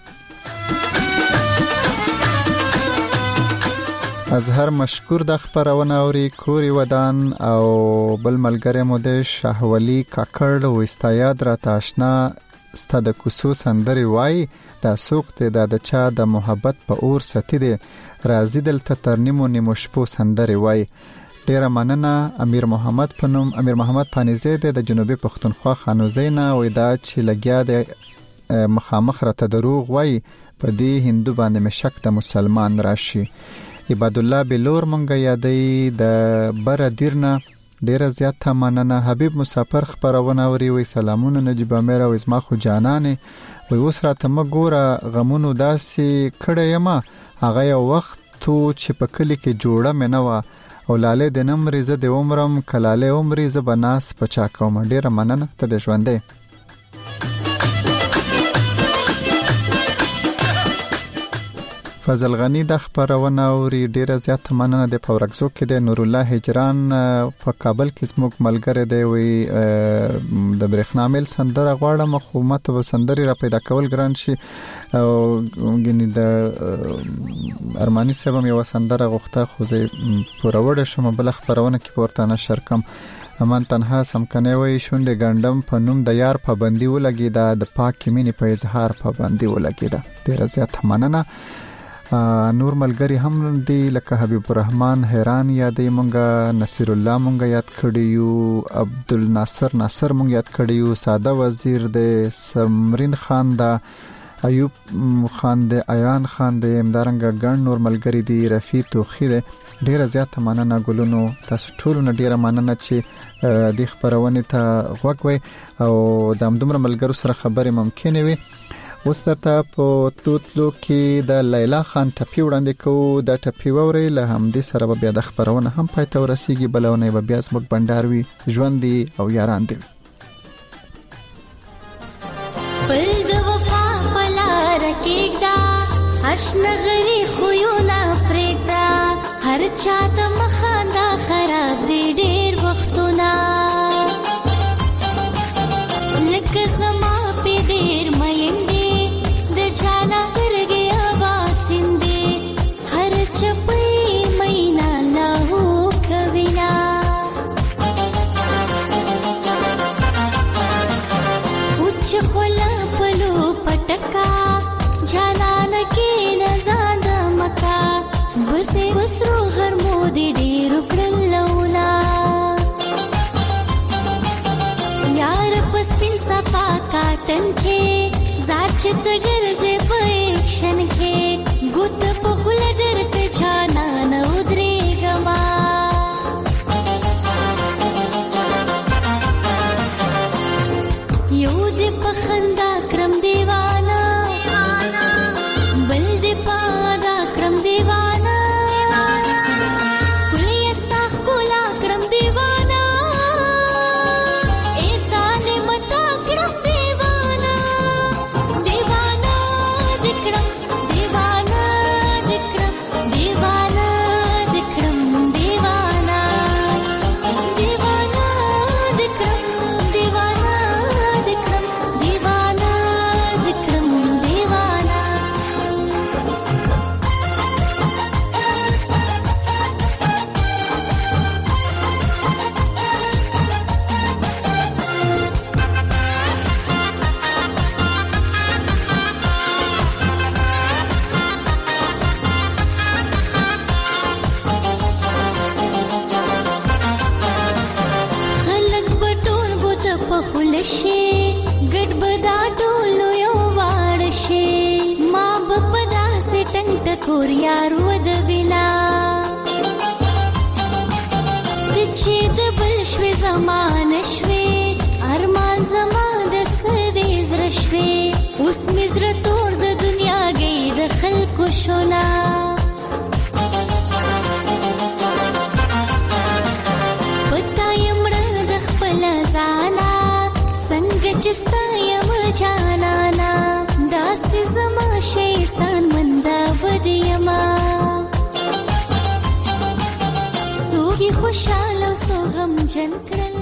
اظهر مشکور د خبرونه اوري کوري ودان او بل ملګری مو د شاهولي کاکړ و استایاد را تاشنا ستاد کوسو سندري وای د سوق د چا د محبت په اور ستی دی راضی دل ته ترنیمو نیمو شپو سندري وای. ډیره مننه امیر محمد پانیزه د جنوبي پښتونخوا خانوزینا وې دا چې لګیا د مخامخ را ته دروغ وای په دې هندو باندې مشک د مسلمان راشي. عباد الله بلور مونږه یادې د بر دیرنا ډیره زیاته مننه. حبیب مسافر خبرونه اوري وې سلامونه نجيب امیر او اسما خو جانانه وې اوس را ته مګوره غمونو داسي کړه یما هغه یو وخت چې په کلی کې جوړه منوا او لاله د نمرې ز د عمرم کلاله عمرې ز بناس پچا کوم. ډیره مننه ته د ژوندې. فضل غنی د خبرونه اوري ډیره زیاته مننه د پورکزو کې د نور الله هجران په کابل کې زموږ ملګری دی وی د برېښنا مل سندره غواړم خو ماته سندري را پیدا کول ګران شي او غنی د ارمانی صاحب یو سندره غوښته خو زه پوروړ شوم بل خبرونه کې ورته نشر کم. امان تنها سمکنه وی شونډه ګندم په نوم د یار پابندي ولګي د پاک مینې په اظهار پابندي ولګي دا ډیره زیاته مننه. نور ملګری هم دی لکه حبیب الرحمن حیران یادې مونږه نصیر الله مونږه یاد کړیو عبدالناصر مونږ یاد کړیو ساده وزیر د سمرین خان دا ایوب خان د ایان خان د امدارنګ ګڼ نور ملګری دی رفیع توخی دی ډیره زیاته مننه ګلونو تاسو ټول نه ډیره مننه چې د خبرونه ته غوږ او د همدومره ملګرو سره خبرې ممکنه وي. اوس درته په تلو کې د لیلا خان ټپی وړاندې کوو د ټپی ووري له همدې سره بیا د خبرونه هم پای ته ورسیږي بلونه به بیا زموږ بنداروي ژوند دی او یاران دی. پر د وفا پلا رکیږه اشنغری خوونه پرېږده هر چا ته مخاندا خراب دی ډېر وختونه لکه زما په ډېر مېندې چانا درگے آواسندے ہر چپی مینا لاہو کوینا اچ خلا پلو پٹکا جانان کی نزاد مکا بسے بسرو ہر مودی ڈیر اکڑن لونا یار پسپن صفا کاتن کے زارچت گرزے پیکشن کے گت پخل درت جانا نودرے گما یود پخندا کرم دیوانا بل دی پادا کرم دیوانا پلیستا خکولا کرم دیوانا ایسان متا کرم دیوانا کور یارو د وینا چې د بل شوي زمان شوي ارمان زمان د سوي زر شوي اوس مزر تور د دنیا گئی د خلکو شونا پتا یمړه د خپل ځانا څنګه چې ستا یم جانانا داسې زما شیطان مندا ودیما سوګي خوشاله سو غم جن کړل